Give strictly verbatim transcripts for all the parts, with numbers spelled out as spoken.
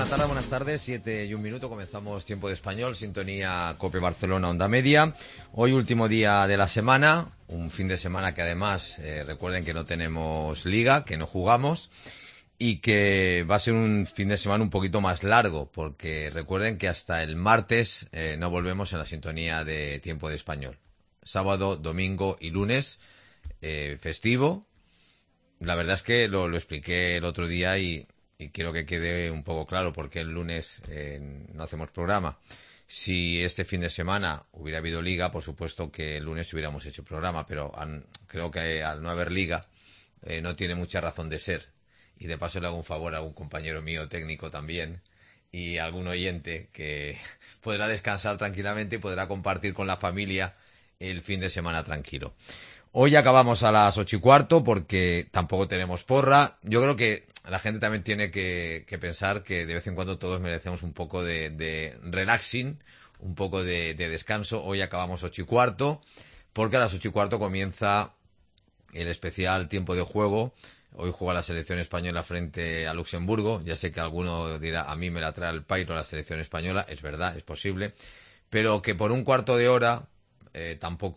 tarde, buenas tardes, siete y un minuto, comenzamos Tiempo de Español, sintonía COPE Barcelona, Onda Media. Hoy último día de la semana, un fin de semana que además, eh, recuerden que no tenemos liga, que no jugamos y que va a ser un fin de semana un poquito más largo, porque recuerden que hasta el martes eh, no volvemos en la sintonía de Tiempo de Español. Sábado, domingo y lunes, eh, festivo. La verdad es que lo, lo expliqué el otro día y... Y quiero que quede un poco claro por qué el lunes eh, no hacemos programa. Si este fin de semana hubiera habido liga, por supuesto que el lunes hubiéramos hecho programa, pero an, creo que al no haber liga eh, no tiene mucha razón de ser. Y de paso le hago un favor a algún compañero mío técnico también y a algún oyente que podrá descansar tranquilamente y podrá compartir con la familia el fin de semana tranquilo. Hoy acabamos a las ocho y cuarto porque tampoco tenemos porra. Yo creo que la gente también tiene que, que pensar que de vez en cuando todos merecemos un poco de, de relaxing, un poco de, de descanso. Hoy acabamos ocho y cuarto porque a las ocho y cuarto comienza el especial tiempo de juego. Hoy juega la selección española frente a Luxemburgo. Ya sé que alguno dirá, a mí me la trae el pairo la selección española. Es verdad, es posible. Pero que por un cuarto de hora eh,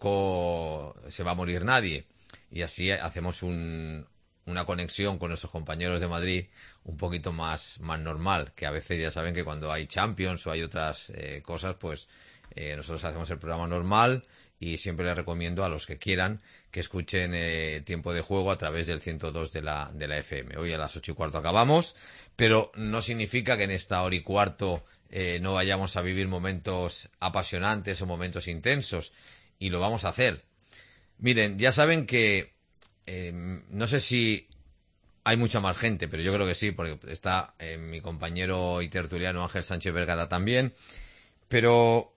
tampoco se va a morir nadie. Y así hacemos un... una conexión con nuestros compañeros de Madrid un poquito más, más normal, que a veces ya saben que cuando hay Champions o hay otras eh, cosas, pues eh, nosotros hacemos el programa normal y siempre les recomiendo a los que quieran que escuchen eh, Tiempo de Juego a través del ciento dos de la, de la F M. Hoy a las ocho y cuarto acabamos, pero no significa que en esta hora y cuarto eh, no vayamos a vivir momentos apasionantes o momentos intensos, y lo vamos a hacer. Miren, ya saben que Eh, no sé si hay mucha más gente, pero yo creo que sí, porque está eh, mi compañero y tertuliano Ángel Sánchez Vergara también. Pero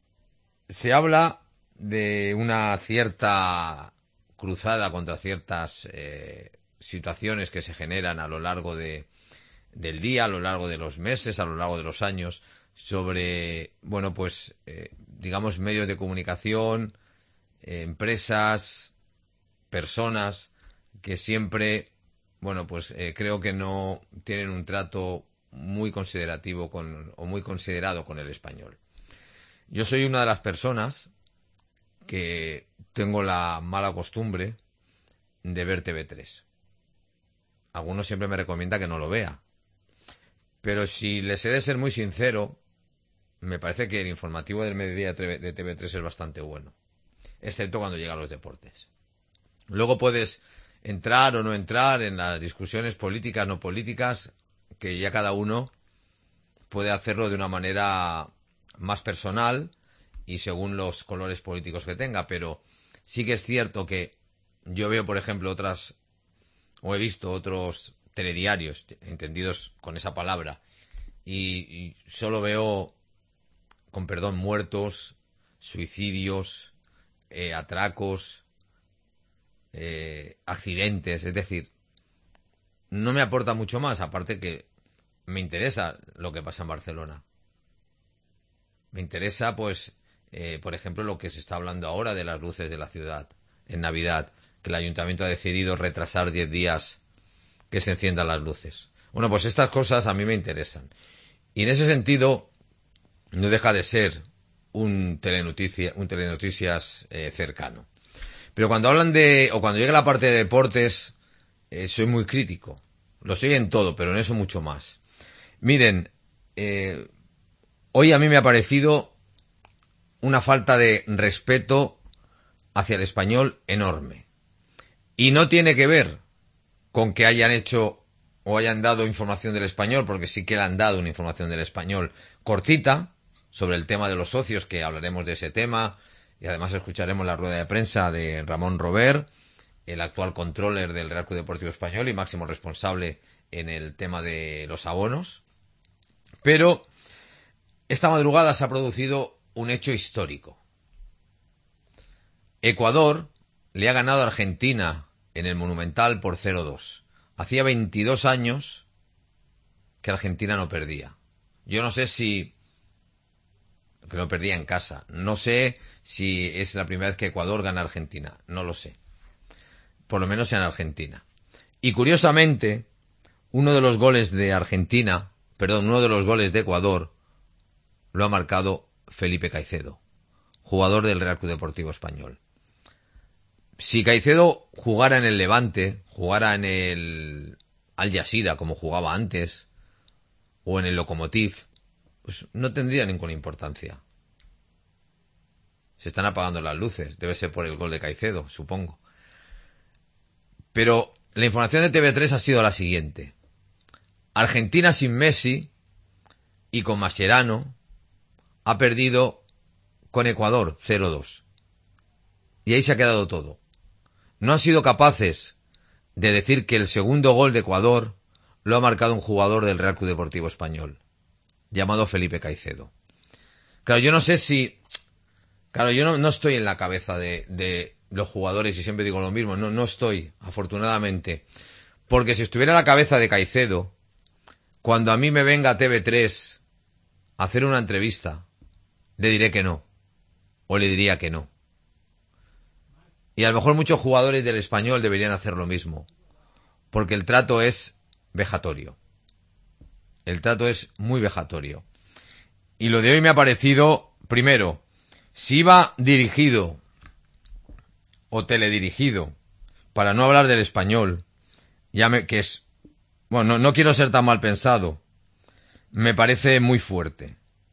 se habla de una cierta cruzada contra ciertas eh, situaciones que se generan a lo largo de, del día, a lo largo de los meses, a lo largo de los años, sobre, bueno, pues, eh, digamos, medios de comunicación, eh, empresas, personas que siempre, bueno, pues eh, creo que no tienen un trato muy considerativo con, o muy considerado con el español. Yo soy una de las personas que tengo la mala costumbre de ver T V tres. Algunos siempre me recomiendan que no lo vea. Pero si les he de ser muy sincero, me parece que el informativo del mediodía de T V tres es bastante bueno. Excepto cuando llegan los deportes. Luego puedes entrar o no entrar en las discusiones políticas, no políticas, que ya cada uno puede hacerlo de una manera más personal y según los colores políticos que tenga, pero sí que es cierto que yo veo, por ejemplo, otras, o he visto otros telediarios, entendidos con esa palabra, y, y solo veo, con perdón, muertos, suicidios, eh, atracos, Eh, accidentes, es decir, no me aporta mucho más, aparte que me interesa lo que pasa en Barcelona. Me interesa, pues, eh, por ejemplo, lo que se está hablando ahora de las luces de la ciudad en Navidad, que el ayuntamiento ha decidido retrasar diez días que se enciendan las luces. Bueno, pues estas cosas a mí me interesan. Y en ese sentido, no deja de ser un telenoticia, un telenoticias eh, cercano. Pero cuando hablan de, o cuando llega la parte de deportes, eh, soy muy crítico. Lo soy en todo, pero en eso mucho más. Miren, eh, hoy a mí me ha parecido una falta de respeto hacia el español enorme. Y no tiene que ver con que hayan hecho o hayan dado información del español, porque sí que le han dado una información del español cortita sobre el tema de los socios, que hablaremos de ese tema. Y además escucharemos la rueda de prensa de Ramón Robert, el actual controller del Real Club Deportivo Español y máximo responsable en el tema de los abonos. Pero esta madrugada se ha producido un hecho histórico. Ecuador le ha ganado a Argentina en el Monumental por cero dos. Hacía veintidós años que Argentina no perdía. Yo no sé si... que no perdía en casa. No sé si es la primera vez que Ecuador gana a Argentina. No lo sé. Por lo menos en Argentina. Y curiosamente, uno de los goles de Argentina perdón, uno de los goles de Ecuador lo ha marcado Felipe Caicedo, jugador del Real Club Deportivo Español. Si Caicedo jugara en el Levante, jugara en el Al Jazeera como jugaba antes, o en el Lokomotiv, pues no tendría ninguna importancia. Se están apagando las luces, debe ser por el gol de Caicedo, supongo. Pero la información de T V tres ha sido la siguiente. Argentina sin Messi y con Mascherano ha perdido con Ecuador cero dos. Y ahí se ha quedado todo. No han sido capaces de decir que el segundo gol de Ecuador lo ha marcado un jugador del Real Club Deportivo Español, llamado Felipe Caicedo. Claro, yo no sé si... Claro, yo no, no estoy en la cabeza de, de los jugadores y siempre digo lo mismo. No, no estoy, afortunadamente. Porque si estuviera en la cabeza de Caicedo, cuando a mí me venga T V tres a hacer una entrevista, le diré que no. O le diría que no. Y a lo mejor muchos jugadores del Español deberían hacer lo mismo. Porque el trato es vejatorio. El trato es muy vejatorio. Y lo de hoy me ha parecido, primero, si iba dirigido o teledirigido, para no hablar del Español, ya me, que es, bueno, no, no quiero ser tan mal pensado, me parece muy fuerte.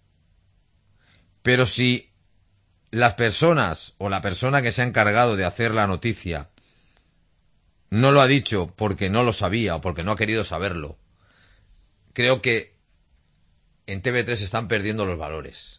Pero si las personas o la persona que se ha encargado de hacer la noticia no lo ha dicho porque no lo sabía o porque no ha querido saberlo, creo que en T V tres están perdiendo los valores.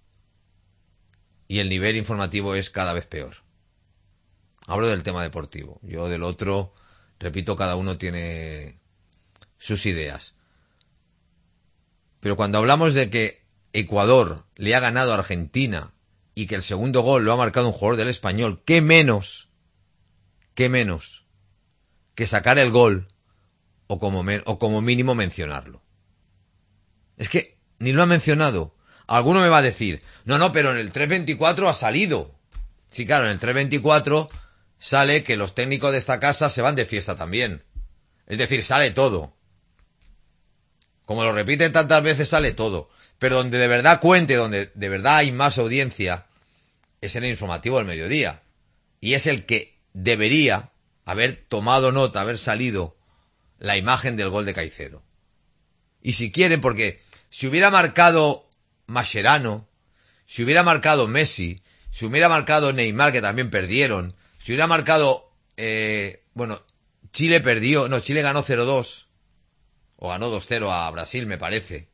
Y el nivel informativo es cada vez peor. Hablo del tema deportivo. Yo del otro, repito, cada uno tiene sus ideas. Pero cuando hablamos de que Ecuador le ha ganado a Argentina y que el segundo gol lo ha marcado un jugador del Español, ¿qué menos? ¿Qué menos? Que sacar el gol o como, me, o como mínimo mencionarlo. Es que ni lo ha mencionado. Alguno me va a decir, no, no, pero en el tres veinticuatro ha salido. Sí, claro, en el tres veinticuatro sale que los técnicos de esta casa se van de fiesta también. Es decir, sale todo. Como lo repiten tantas veces, sale todo. Pero donde de verdad cuente, donde de verdad hay más audiencia, es en el informativo del mediodía. Y es el que debería haber tomado nota, haber salido la imagen del gol de Caicedo. Y si quieren, porque si hubiera marcado Mascherano, si hubiera marcado Messi, si hubiera marcado Neymar, que también perdieron, si hubiera marcado, eh, bueno, Chile perdió, no, Chile ganó cero dos, o ganó dos cero a Brasil, me parece.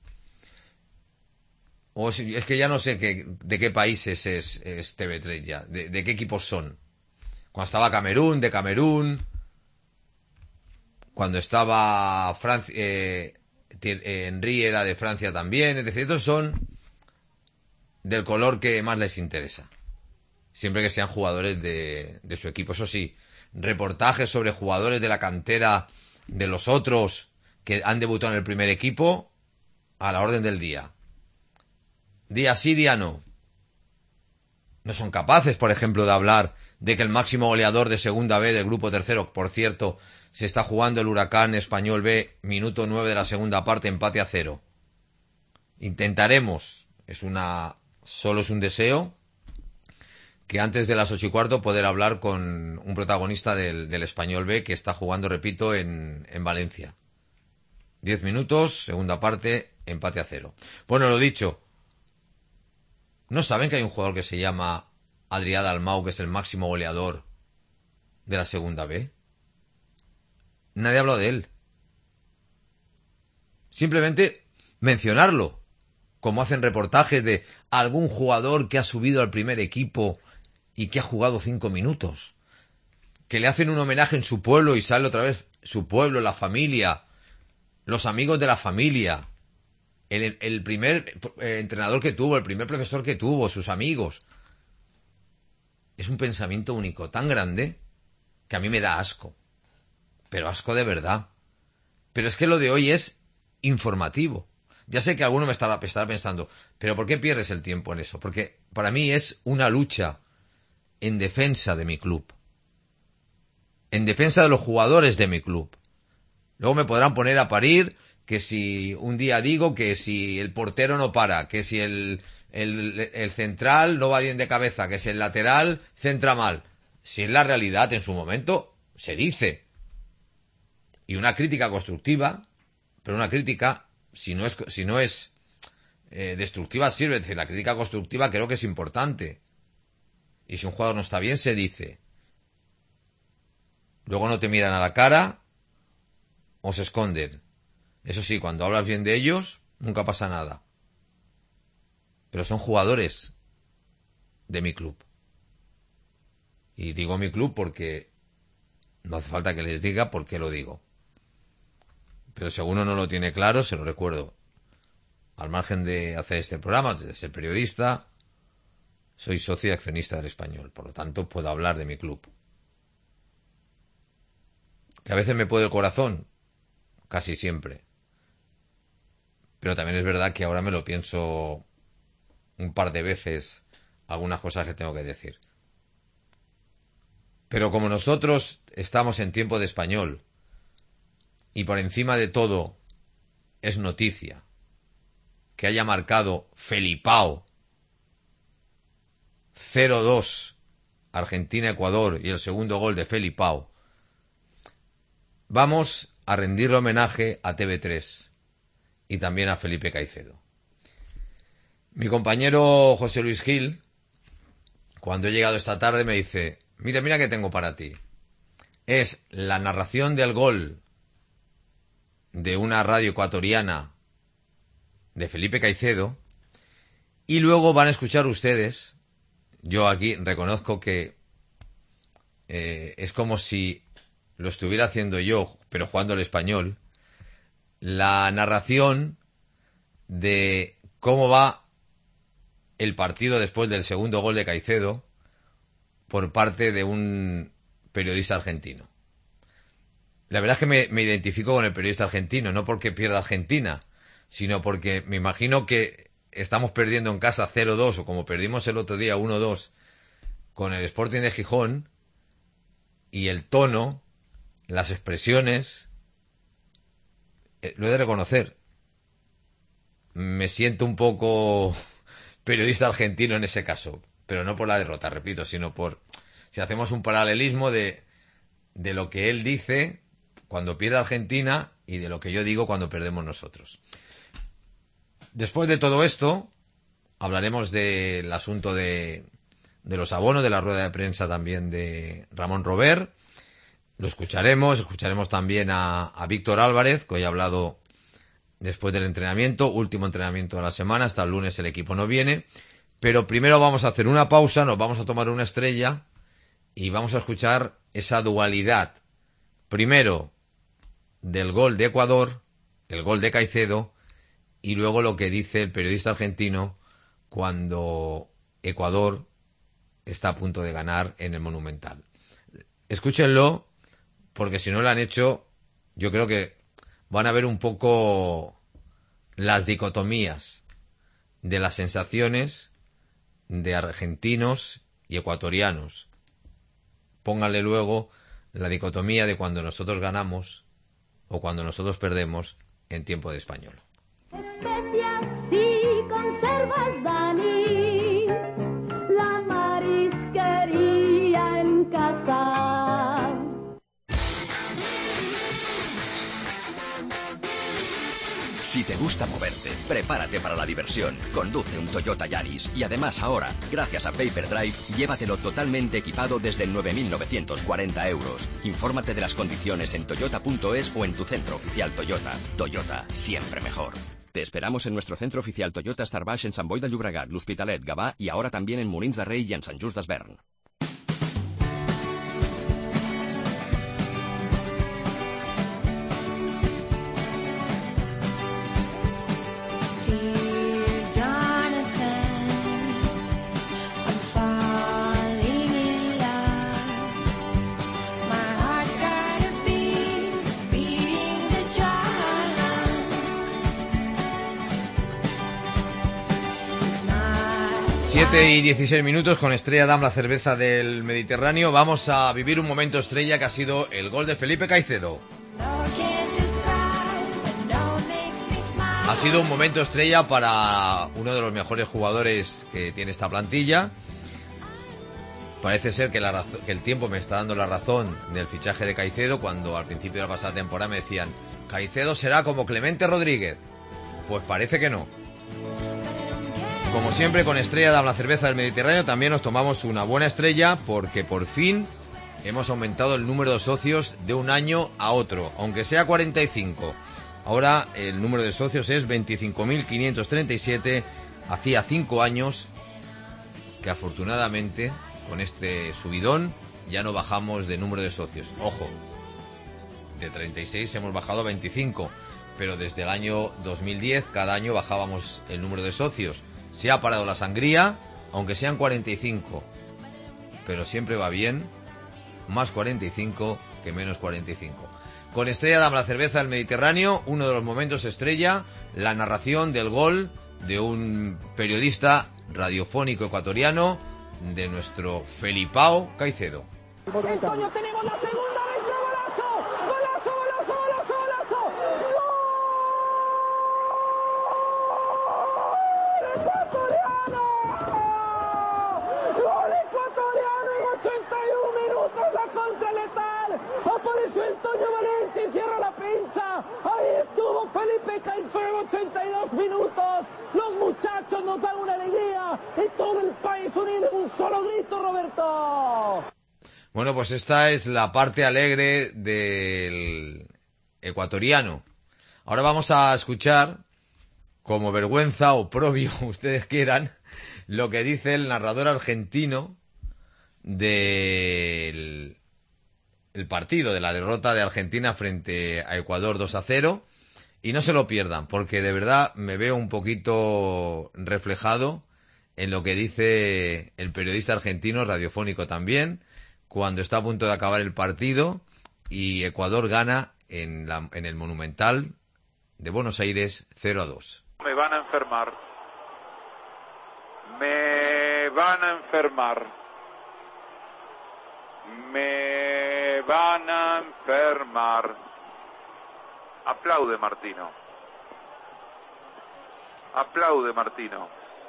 O si, es que ya no sé qué, de qué países es, es T V tres ya, de, de qué equipos son. Cuando estaba Camerún, de Camerún, cuando estaba Francia, eh, Henry era de Francia también, es decir, estos son del color que más les interesa. Siempre que sean jugadores de, de su equipo. Eso sí, reportajes sobre jugadores de la cantera de los otros que han debutado en el primer equipo, a la orden del día. Día sí, día no. No son capaces, por ejemplo, de hablar de que el máximo goleador de segunda B del grupo tercero, por cierto, se está jugando el Huracán Español B, minuto nueve de la segunda parte, empate a cero. Intentaremos, es una, solo es un deseo, que antes de las ocho y cuarto poder hablar con un protagonista del, del Español B que está jugando, repito, en, en Valencia. Diez minutos, segunda parte, empate a cero. Bueno, lo dicho, ¿no saben que hay un jugador que se llama Adrià Dalmau, que es el máximo goleador de la segunda B? Nadie habla de él. Simplemente mencionarlo, como hacen reportajes de algún jugador que ha subido al primer equipo y que ha jugado cinco minutos. Que le hacen un homenaje en su pueblo y sale otra vez su pueblo, la familia, los amigos de la familia, el, el primer eh, entrenador que tuvo, el primer profesor que tuvo, sus amigos. Es un pensamiento único tan grande que a mí me da asco. Pero asco de verdad. Pero es que lo de hoy es informativo. Ya sé que alguno me estará, estará pensando, pero ¿por qué pierdes el tiempo en eso? Porque para mí es una lucha en defensa de mi club. En defensa de los jugadores de mi club. Luego me podrán poner a parir que si un día digo que si el portero no para, que si el, el, el central no va bien de cabeza, que si el lateral centra mal. Si es la realidad en su momento, se dice. Y una crítica constructiva, pero una crítica, si no es, si no es eh, destructiva, sirve. Es decir, la crítica constructiva creo que es importante. Y si un jugador no está bien, se dice. Luego no te miran a la cara o se esconden. Eso sí, cuando hablas bien de ellos, nunca pasa nada. Pero son jugadores de mi club. Y digo mi club porque no hace falta que les diga por qué lo digo. Pero si alguno no lo tiene claro, se lo recuerdo. Al margen de hacer este programa, de ser periodista, soy socio y accionista del Español. Por lo tanto, puedo hablar de mi club. Que a veces me puede el corazón, casi siempre. Pero también es verdad que ahora me lo pienso un par de veces algunas cosas que tengo que decir. Pero como nosotros estamos en tiempo de Español y por encima de todo es noticia que haya marcado Felipao cero dos Argentina-Ecuador y el segundo gol de Felipao, vamos a rendirle homenaje a T V tres y también a Felipe Caicedo. Mi compañero José Luis Gil, cuando he llegado esta tarde, me dice: mira, mira que tengo para ti. Es la narración del gol de una radio ecuatoriana de Felipe Caicedo y luego van a escuchar ustedes. Yo aquí reconozco que eh, es como si lo estuviera haciendo yo, pero jugando al español, la narración de cómo va el partido después del segundo gol de Caicedo por parte de un periodista argentino. La verdad es que me, me identifico con el periodista argentino, no porque pierda Argentina, sino porque me imagino que estamos perdiendo en casa cero dos, o como perdimos el otro día uno dos con el Sporting de Gijón, y el tono, las expresiones, eh, lo he de reconocer. Me siento un poco periodista argentino en ese caso, pero no por la derrota, repito, sino por, si hacemos un paralelismo de, de lo que él dice cuando pierde Argentina y de lo que yo digo cuando perdemos nosotros. Después de todo esto, hablaremos del asunto de, de los abonos, de la rueda de prensa también de Ramón Robert. Lo escucharemos, escucharemos también a, a Víctor Álvarez, que hoy ha hablado después del entrenamiento, último entrenamiento de la semana, hasta el lunes el equipo no viene. Pero primero vamos a hacer una pausa, nos vamos a tomar una estrella y vamos a escuchar esa dualidad. Primero, del gol de Ecuador, el gol de Caicedo, y luego lo que dice el periodista argentino cuando Ecuador está a punto de ganar en el Monumental. Escúchenlo, porque si no lo han hecho, yo creo que van a ver un poco las dicotomías de las sensaciones de argentinos y ecuatorianos. Pónganle luego la dicotomía de cuando nosotros ganamos o cuando nosotros perdemos en tiempo de Español. Especias y conservas, Dani, la marisquería en casa. Si te gusta moverte, prepárate para la diversión. Conduce un Toyota Yaris y además ahora, gracias a Payperdrive, llévatelo totalmente equipado desde nueve mil novecientos cuarenta euros. Infórmate de las condiciones en toyota punto es o en tu centro oficial Toyota. Toyota, siempre mejor. Te esperamos en nuestro centro oficial Toyota Star Baix en Sant Boi de Llobregat, l'Hospitalet, Gavà y ahora también en Molins de Rei y en Sant Just Desvern. siete y dieciséis minutos con Estrella Damm, la cerveza del Mediterráneo. Vamos a vivir un momento estrella que ha sido el gol de Felipe Caicedo. Ha sido un momento estrella para uno de los mejores jugadores que tiene esta plantilla. Parece ser que, la razón, que el tiempo me está dando la razón del fichaje de Caicedo, cuando al principio de la pasada temporada me decían: Caicedo será como Clemente Rodríguez. Pues parece que no. Como siempre, con Estrella Damm, la cerveza del Mediterráneo, también nos tomamos una buena estrella, porque por fin hemos aumentado el número de socios de un año a otro, aunque sea cuarenta y cinco. Ahora el número de socios es veinticinco mil quinientos treinta y siete. Hacía cinco años que afortunadamente con este subidón ya no bajamos de número de socios. Ojo, de treinta y seis hemos bajado a veinticinco, pero desde el año dos mil diez cada año bajábamos el número de socios. Se ha parado la sangría, aunque sean cuarenta y cinco, pero siempre va bien más cuarenta y cinco que menos cuarenta y cinco. Con Estrella Damm, la cerveza del Mediterráneo, uno de los momentos estrella, la narración del gol de un periodista radiofónico ecuatoriano, de nuestro Felipao Caicedo. Antonio, tenemos la segunda letra, golazo, golazo, golazo, golazo, golazo. ¡Gol ecuatoriano! ¡Gol ecuatoriano en ochenta y un minutos! La contra letal. Apareció el Toño Valencia y cierra la pinza. Ahí estuvo Felipe Caicedo, ochenta y dos minutos. Los muchachos nos dan una alegría y todo el país unido en un solo grito, Roberto. Bueno, pues esta es la parte alegre del ecuatoriano. Ahora vamos a escuchar, como vergüenza o propio, ustedes quieran, lo que dice el narrador argentino del el partido, de la derrota de Argentina frente a Ecuador dos a cero. Y no se lo pierdan, porque de verdad me veo un poquito reflejado en lo que dice el periodista argentino, radiofónico también, cuando está a punto de acabar el partido y Ecuador gana en, la, en el Monumental de Buenos Aires cero a dos. Me van a enfermar. Me van a enfermar. Me van a enfermar. Aplaude, Martino. Aplaude, Martino.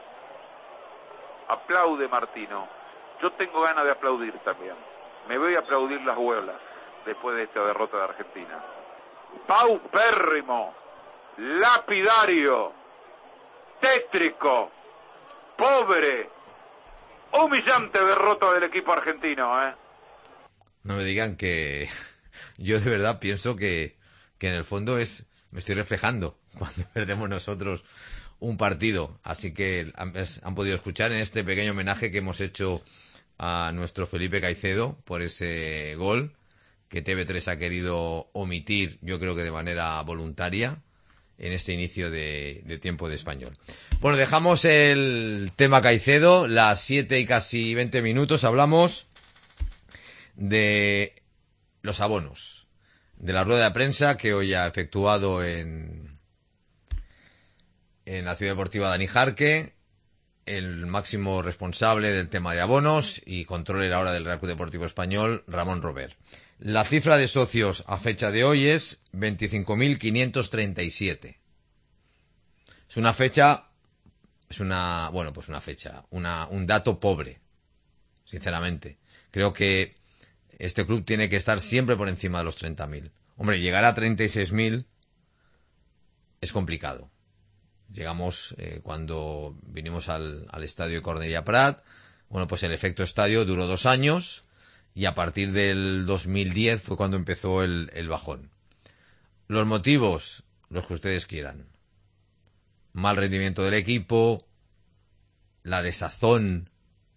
Aplaude, Martino. Yo tengo ganas de aplaudir también. Me voy a aplaudir las huelas después de esta derrota de Argentina. Paupérrimo, lapidario, tétrico, pobre, humillante derrota del equipo argentino, ¿eh? No me digan que... Yo de verdad pienso que... que en el fondo es, me estoy reflejando cuando perdemos nosotros un partido. Así que han, han podido escuchar en este pequeño homenaje que hemos hecho a nuestro Felipe Caicedo por ese gol que T V tres ha querido omitir, yo creo que de manera voluntaria, en este inicio de, de tiempo de español. Bueno, dejamos el tema Caicedo, las siete y casi veinte minutos, hablamos de los abonos, de la rueda de prensa que hoy ha efectuado en, en la Ciudad Deportiva Dani Jarque, el máximo responsable del tema de abonos y controller ahora del Real Club Deportivo Español, Ramón Robert. La cifra de socios a fecha de hoy es veinticinco mil quinientos treinta y siete. Es una fecha, es una, bueno, pues una fecha, una, un dato pobre, sinceramente. Creo que este club tiene que estar siempre por encima de los treinta mil. Hombre, llegar a treinta y seis mil es complicado. Llegamos eh, cuando vinimos al, al estadio Cornellà Prat. Bueno, pues el efecto estadio duró dos años y a partir del dos mil diez fue cuando empezó el, el bajón. Los motivos, los que ustedes quieran. Mal rendimiento del equipo, la desazón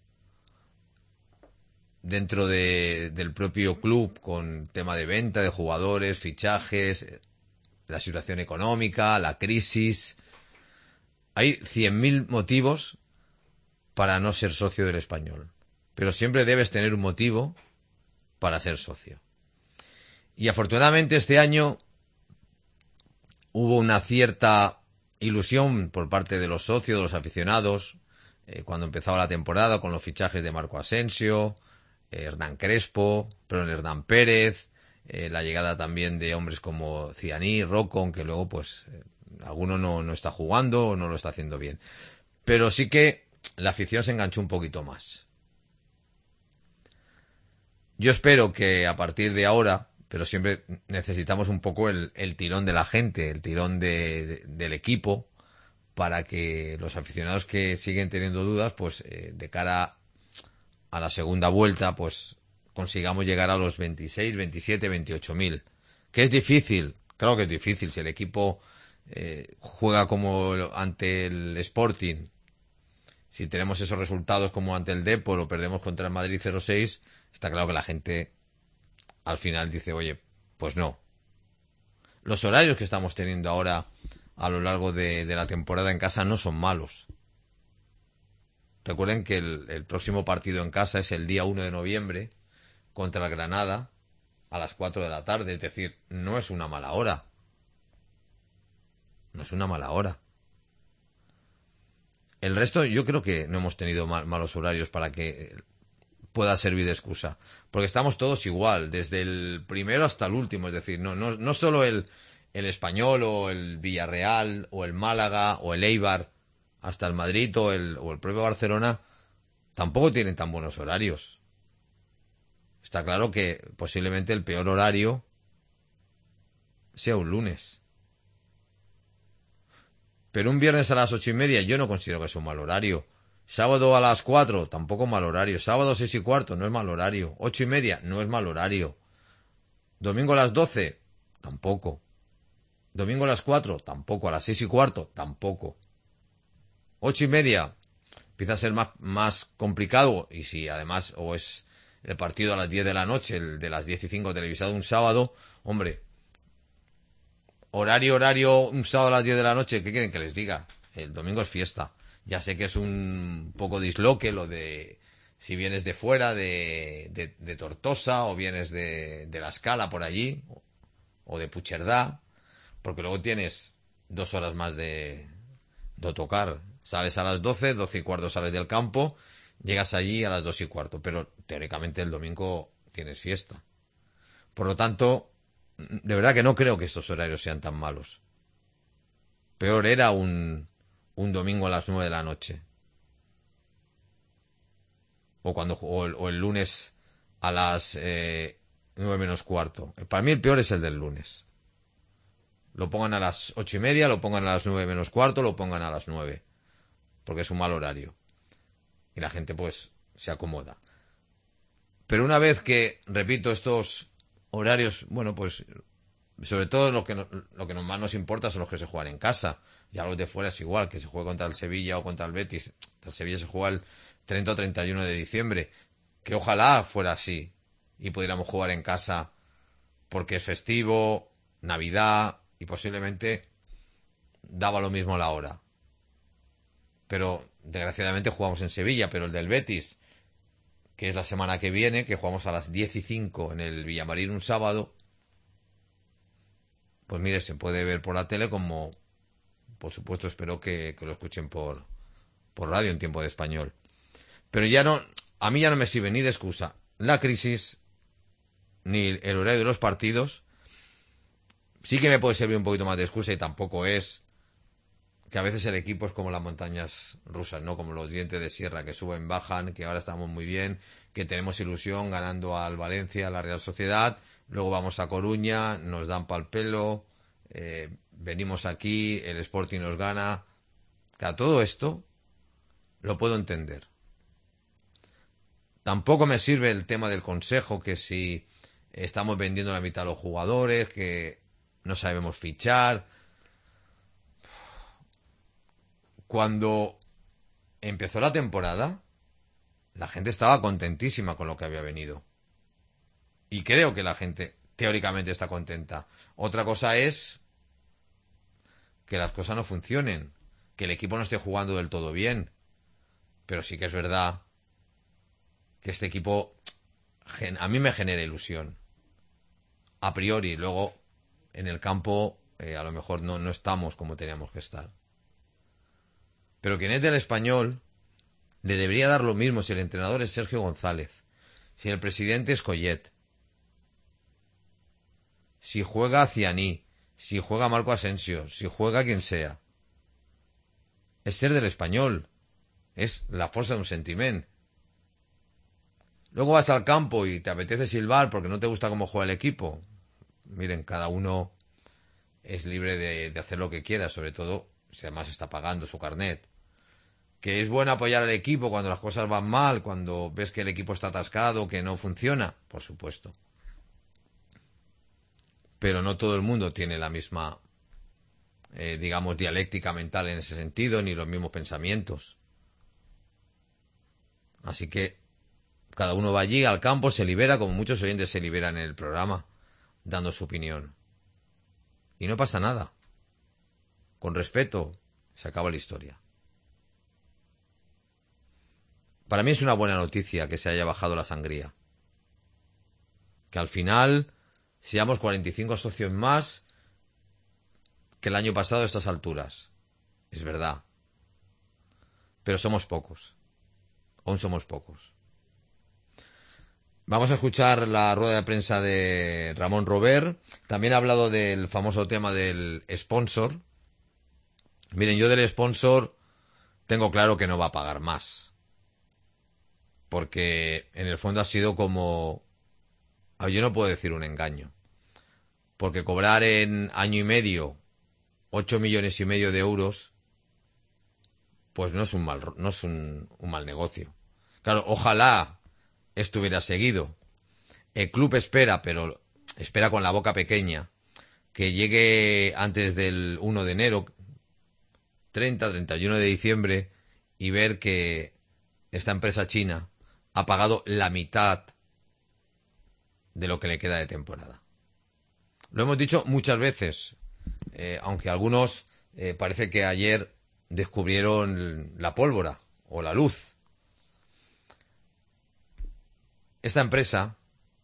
dentro de, del propio club con tema de venta de jugadores, fichajes, la situación económica, la crisis. Hay cien mil motivos para no ser socio del Español, pero siempre debes tener un motivo para ser socio. Y afortunadamente este año hubo una cierta ilusión por parte de los socios, de los aficionados, eh, cuando empezaba la temporada con los fichajes de Marco Asensio, eh, Hernán Crespo, perdón, Hernán Pérez, eh, la llegada también de hombres como Zianí, Rocco, que luego pues eh, alguno no, no está jugando o no lo está haciendo bien. Pero sí que la afición se enganchó un poquito más. Yo espero que a partir de ahora, pero siempre necesitamos un poco el, el tirón de la gente, el tirón de, de, del equipo, para que los aficionados que siguen teniendo dudas, pues eh, de cara a la segunda vuelta, pues consigamos llegar a los veintiséis, veintisiete, veintiocho mil. Que es difícil, claro que es difícil. Si el equipo eh, juega como ante el Sporting, si tenemos esos resultados como ante el Depor o perdemos contra el Madrid cero seis, está claro que la gente al final dice, oye, pues no. Los horarios que estamos teniendo ahora a lo largo de, de la temporada en casa no son malos. Recuerden que el, el próximo partido en casa es el día uno de noviembre contra el Granada a las cuatro de la tarde. Es decir, no es una mala hora. No es una mala hora. El resto yo creo que no hemos tenido mal, malos horarios para que pueda servir de excusa. Porque estamos todos igual, desde el primero hasta el último. Es decir, no, no, no solo el, el Español o el Villarreal o el Málaga o el Eibar, hasta el Madrid o el, o el propio Barcelona, tampoco tienen tan buenos horarios. Está claro que posiblemente el peor horario sea un lunes. Pero un viernes a las ocho y media yo no considero que sea un mal horario. Sábado a las cuatro, tampoco mal horario. Sábado seis y cuarto, no es mal horario. Ocho y media, no es mal horario. Domingo a las doce, tampoco. Domingo a las cuatro, tampoco. A las seis y cuarto, tampoco. Ocho y media, empieza a ser más, más complicado. Y si además o es el partido a las diez de la noche, el de las diez y cinco televisado un sábado, hombre, horario, horario, un sábado a las diez de la noche, ¿qué quieren que les diga? El domingo es fiesta. Ya sé que es un poco disloque lo de si vienes de fuera, de, de, de Tortosa, o vienes de, de La Scala por allí, o, o de Puigcerdá, porque luego tienes dos horas más de, de autocar. Sales a las doce, doce y cuarto sales del campo, llegas allí a las dos y cuarto, pero teóricamente el domingo tienes fiesta. Por lo tanto, de verdad que no creo que estos horarios sean tan malos. Peor era un, un domingo a las nueve de la noche. O cuando o el, o el lunes a las eh, nueve menos cuarto. Para mí el peor es el del lunes. Lo pongan a las ocho y media, lo pongan a las nueve menos cuarto, lo pongan a las nueve. Porque es un mal horario. Y la gente pues se acomoda. Pero una vez que, repito, estos horarios, bueno, pues sobre todo lo que, no, lo que más nos importa son los que se juegan en casa. Ya los de fuera es igual, que se juegue contra el Sevilla o contra el Betis. El Sevilla se juega el treinta o treinta y uno de diciembre. Que ojalá fuera así y pudiéramos jugar en casa porque es festivo, Navidad y posiblemente daba lo mismo la hora. Pero desgraciadamente jugamos en Sevilla, pero el del Betis, que es la semana que viene, que jugamos a las diez y cinco en el Villamarín un sábado, pues mire, se puede ver por la tele como, por supuesto, espero que, que lo escuchen por, por radio en tiempo de español. Pero ya no, a mí ya no me sirve ni de excusa la crisis, ni el horario de los partidos. Sí que me puede servir un poquito más de excusa y tampoco es que a veces el equipo es como las montañas rusas, ¿no? Como los dientes de sierra, que suben, bajan, que ahora estamos muy bien, que tenemos ilusión ganando al Valencia, a la Real Sociedad, luego vamos a Coruña, nos dan pal pelo, eh, venimos aquí, el Sporting nos gana. Claro, todo esto lo puedo entender. Tampoco me sirve el tema del consejo, que si estamos vendiendo la mitad a los jugadores, que no sabemos fichar. Cuando empezó la temporada, la gente estaba contentísima con lo que había venido. Y creo que la gente teóricamente está contenta. Otra cosa es que las cosas no funcionen, que el equipo no esté jugando del todo bien. Pero sí que es verdad que este equipo a mí me genera ilusión. A priori, luego en el campo eh, a lo mejor no, no estamos como teníamos que estar. Pero quien es del Español le debería dar lo mismo si el entrenador es Sergio González, si el presidente es Collet, si juega Cianí, si juega Marco Asensio, si juega quien sea. Es ser del Español. Es la fuerza de un sentiment. Luego vas al campo y te apetece silbar porque no te gusta cómo juega el equipo. Miren, cada uno es libre de, de hacer lo que quiera, sobre todo si además está pagando su carnet. Que es bueno apoyar al equipo cuando las cosas van mal, cuando ves que el equipo está atascado, que no funciona, por supuesto. Pero no todo el mundo tiene la misma, eh, digamos, dialéctica mental en ese sentido, ni los mismos pensamientos. Así que cada uno va allí al campo, se libera, como muchos oyentes se liberan en el programa, dando su opinión. Y no pasa nada. Con respeto, se acaba la historia. Para mí es una buena noticia que se haya bajado la sangría. Que al final seamos cuarenta y cinco socios más que el año pasado a estas alturas. Es verdad. Pero somos pocos. Aún somos pocos. Vamos a escuchar la rueda de prensa de Ramón Robert. También ha hablado del famoso tema del sponsor. Miren, yo del sponsor tengo claro que no va a pagar más. Porque en el fondo ha sido como... Yo no puedo decir un engaño. Porque cobrar en año y medio ocho millones y medio de euros, pues no es un mal, no es un, un mal negocio. Claro, ojalá esto hubiera seguido. El club espera, pero espera con la boca pequeña, que llegue antes del uno de enero, treinta, treinta y uno de diciembre, y ver que esta empresa china ha pagado la mitad de lo que le queda de temporada. Lo hemos dicho muchas veces, eh, aunque algunos eh, parece que ayer descubrieron la pólvora o la luz. Esta empresa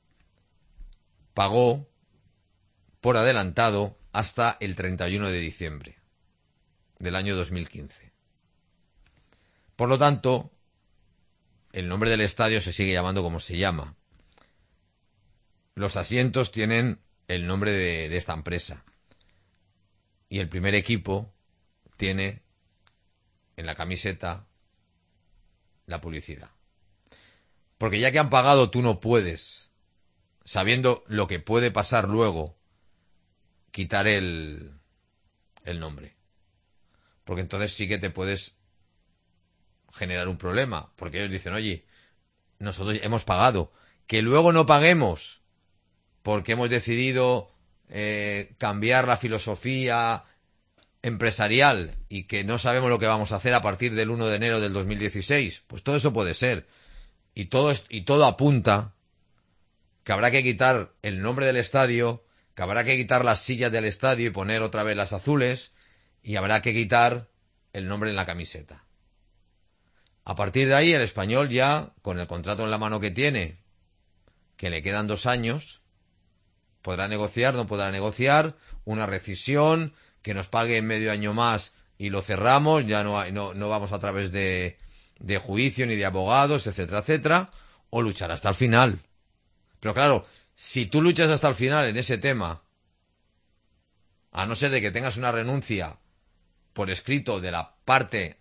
pagó por adelantado hasta el treinta y uno de diciembre del año dos mil quince. Por lo tanto, el nombre del estadio se sigue llamando como se llama. Los asientos tienen el nombre de, de esta empresa. Y el primer equipo tiene en la camiseta la publicidad. Porque ya que han pagado, tú no puedes, sabiendo lo que puede pasar luego, quitar el, el nombre. Porque entonces sí que te puedes generar un problema. Porque ellos dicen, oye, nosotros hemos pagado. Que luego no paguemos porque hemos decidido eh, cambiar la filosofía empresarial y que no sabemos lo que vamos a hacer a partir del uno de enero del dos mil dieciséis. Pues todo eso puede ser. Y todo, y todo apunta que habrá que quitar el nombre del estadio, que habrá que quitar las sillas del estadio y poner otra vez las azules, y habrá que quitar el nombre en la camiseta. A partir de ahí, el Español ya, con el contrato en la mano que tiene, que le quedan dos años, podrá negociar, no podrá negociar, una rescisión, que nos pague en medio año más y lo cerramos, ya no, hay, no, no vamos a través de, de juicio ni de abogados, etcétera, etcétera, o luchar hasta el final. Pero claro, si tú luchas hasta el final en ese tema, a no ser de que tengas una renuncia por escrito de la parte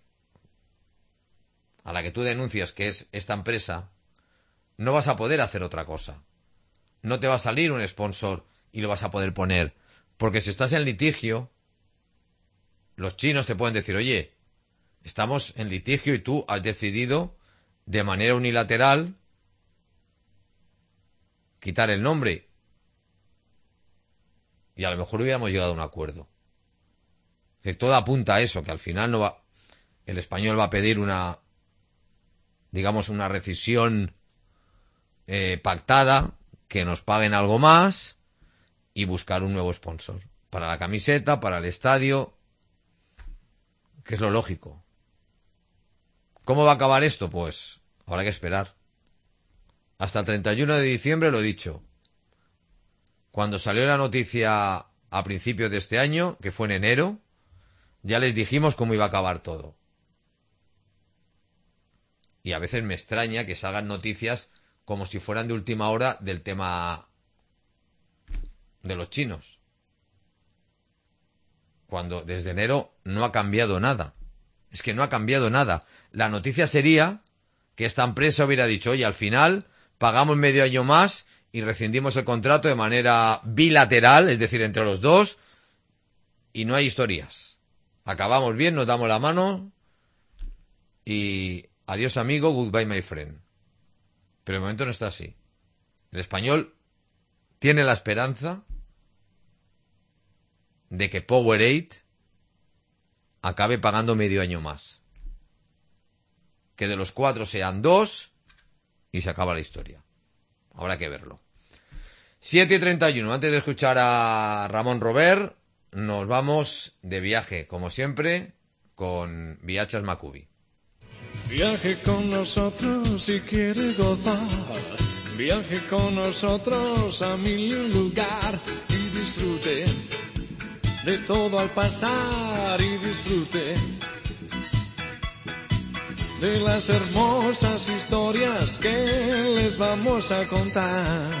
a la que tú denuncias, que es esta empresa, no vas a poder hacer otra cosa. No te va a salir un sponsor y lo vas a poder poner. Porque si estás en litigio, los chinos te pueden decir, oye, estamos en litigio y tú has decidido de manera unilateral quitar el nombre. Y a lo mejor hubiéramos llegado a un acuerdo. Que todo apunta a eso, que al final no va, el Español va a pedir una, digamos, una rescisión eh, pactada, que nos paguen algo más y buscar un nuevo sponsor. Para la camiseta, para el estadio, que es lo lógico. ¿Cómo va a acabar esto? Pues habrá que esperar. Hasta el treinta y uno de diciembre, lo he dicho. Cuando salió la noticia a principios de este año, que fue en enero, ya les dijimos cómo iba a acabar todo. Y a veces me extraña que salgan noticias como si fueran de última hora del tema de los chinos. cuando desde enero no ha cambiado nada. Es que no ha cambiado nada. La noticia sería que esta empresa hubiera dicho, oye, al final pagamos medio año más y rescindimos el contrato de manera bilateral, es decir, entre los dos, y no hay historias. Acabamos bien, nos damos la mano y adiós amigo, goodbye my friend. Pero de momento no está así. El Español tiene la esperanza de que Powerade acabe pagando medio año más. Que de los cuatro sean dos y se acaba la historia. Habrá que verlo. siete y treinta y uno. Antes de escuchar a Ramón Robert, nos vamos de viaje, como siempre, con Viachas Macubi. Viaje con nosotros si quiere gozar. Viaje con nosotros a mil y un lugar y disfrute de todo al pasar y disfrute de las hermosas historias que les vamos a contar.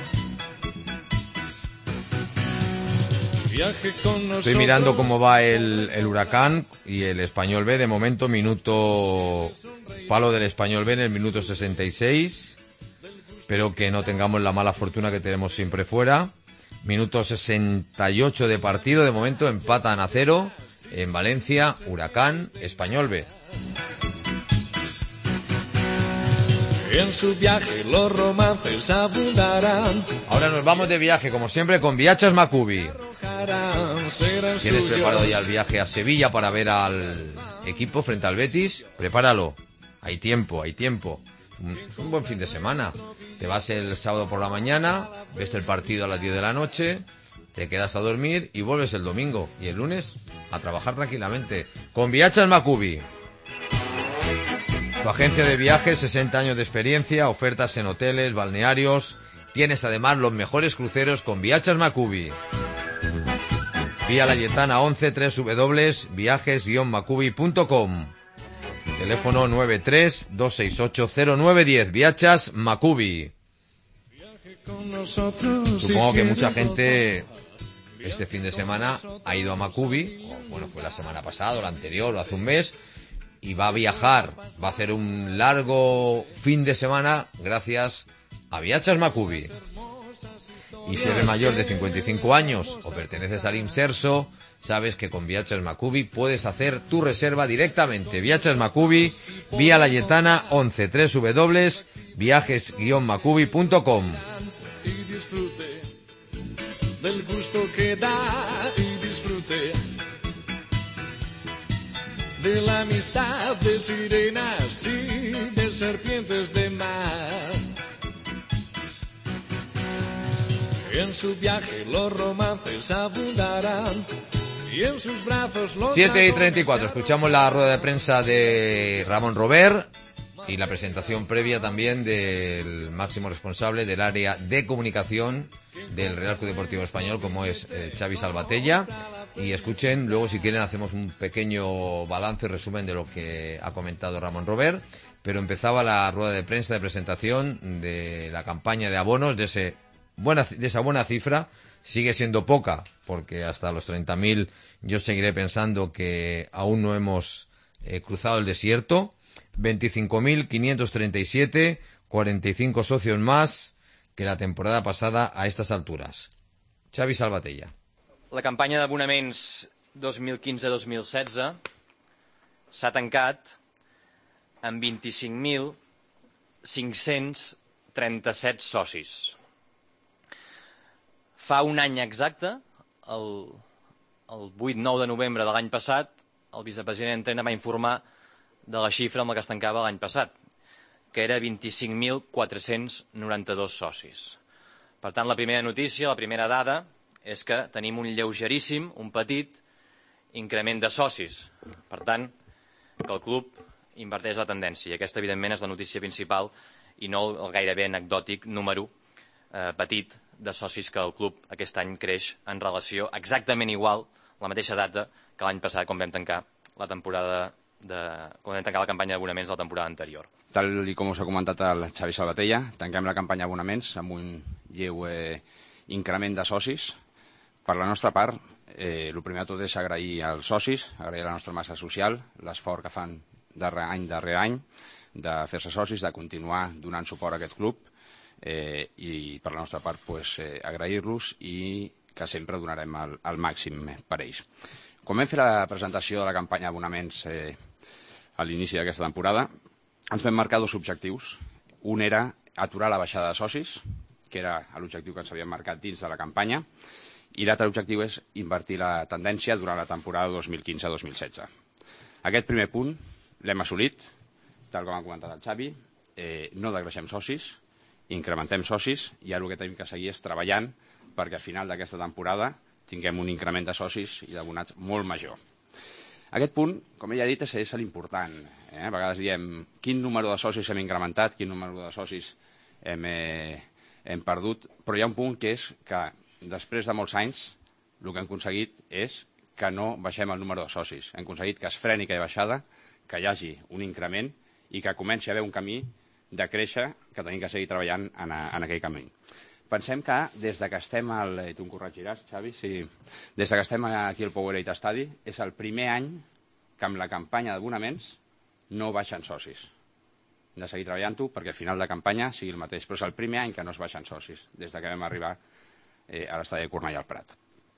Viaje con nosotros. Estoy mirando cómo va el, el Huracán y el Español B. De momento, minuto palo del Español B en el minuto sesenta y seis. Espero que no tengamos la mala fortuna que tenemos siempre fuera. Minuto sesenta y ocho de partido. De momento empatan a cero en Valencia, Huracán, Español B. En su viaje los romances abundarán. Ahora nos vamos de viaje, como siempre, con Viachas Macubi. ¿Tienes preparado ya el viaje a Sevilla para ver al equipo frente al Betis? Prepáralo. Hay tiempo, hay tiempo. Un, un buen fin de semana. Te vas el sábado por la mañana, ves el partido a las diez de la noche, te quedas a dormir y vuelves el domingo. Y el lunes a trabajar tranquilamente. Con Viachas Macubi. Tu agencia de viajes, sesenta años de experiencia, ofertas en hoteles, balnearios. Tienes además los mejores cruceros con Viachas Macubi. Vía Layetana once, doble u doble u doble u punto viajes guion macubi punto com. Teléfono nueve tres dos seis ocho cero nueve uno cero. Viachas Macubi. Supongo que mucha gente este fin de semana ha ido a Macubi. Bueno, fue la semana pasada, o la anterior, o hace un mes. Y va a viajar, va a hacer un largo fin de semana gracias a Viachas Macubi. Y si eres mayor de cincuenta y cinco años o perteneces al Imserso, sabes que con Viachas Macubi puedes hacer tu reserva directamente. Viachas Macubi, vía Layetana once, doble u doble u doble u punto viajes guion macubi punto com. Y disfrute del gusto que da y disfrute de la amistad de sirenas y de serpientes de mar. En su viaje los romances abundarán y en sus brazos los... siete y treinta y cuatro, escuchamos la rueda de prensa de Ramón Robert y la presentación previa también del máximo responsable del área de comunicación del Real Club Deportivo Español, como es eh, Xavi Salvatella. Y escuchen, luego si quieren hacemos un pequeño balance y resumen de lo que ha comentado Ramón Robert. Pero empezaba la rueda de prensa de presentación de la campaña de abonos, de ese buena de esa buena cifra. Sigue siendo poca, porque hasta los treinta mil yo seguiré pensando que aún no hemos eh, cruzado el desierto. veinticinco mil quinientos treinta y siete, cuarenta y cinco socios más que la temporada pasada a estas alturas. Xavi Salvatella. La campanya d'abonaments dos mil quinze dos mil setze s'ha tancat amb vint-i-cinc mil cinc-cents trenta-set socis. Fa un any exacte, el, el vuit nou de novembre de l'any passat, el vicepresident Entrena va informar de la xifra amb la que es tancava l'any passat, que era vint-i-cinc mil quatre-cents noranta-dos socis. Per tant, la primera notícia, la primera dada, és que tenim un lleugeríssim, un petit increment de socis. Per tant, que el club inverteix la tendència. I aquesta, evidentment, és la notícia principal i no el gairebé anecdòtic número eh, petit de socis que el club aquest any creix en relació exactament igual, la mateixa data que l'any passat, quan vam tancar la temporada de, quan vam tancar la campanya d'abonaments de la temporada anterior. Tal i com us ha comentat el Xavi Salvatella, tanquem la campanya d'abonaments amb un lleu eh, increment de socis. Per la nostra part, eh, el primer de tot és agrair als socis, agrair a la nostra massa social, l'esforç que fan darrer any darrere any de fer-se socis, de continuar donant suport a aquest club, eh, i per la nostra part pues, eh, agrair-los i que sempre donarem el, el màxim per ells. Quan vam fer la presentació de la campanya d'abonaments eh, a l'inici d'aquesta temporada, ens vam marcar dos objectius. Un era aturar la baixada de socis, que era l'objectiu que ens havíem marcat dins de la campanya, i l'altre objectiu és invertir la tendència durant la temporada dos mil quinze dos mil setze. Aquest primer punt l'hem assolit, tal com ha comentat el Xavi, eh, no decreixem socis, incrementem socis, i ara el que tenim que seguir és treballant perquè al final d'aquesta temporada tinguem un increment de socis i d'abonats molt major. Aquest punt, com ella ha dit, és, és l'important. Eh? A vegades diem quin número de socis hem incrementat, quin número de socis hem, eh, hem perdut, però hi ha un punt que és que després de molts anys el que hem aconseguit és que no baixem el número de socis. Hem aconseguit que es freni aquella baixada, que hi hagi un increment i que comenci a haver un camí de créixer que tenim que seguir treballant en, a, en aquell camí. Pensem que des de que estem al... Tu em corregiràs, Xavi? Sí. Des de que estem aquí al Powerade Estadi és el primer any que amb la campanya d'abonaments no baixen socis. Hem de seguir treballant-ho perquè al final de campanya sigui el mateix, però és el primer any que no es baixen socis des de que vam arribar eh, a l'estadi de Cornellà al Prat.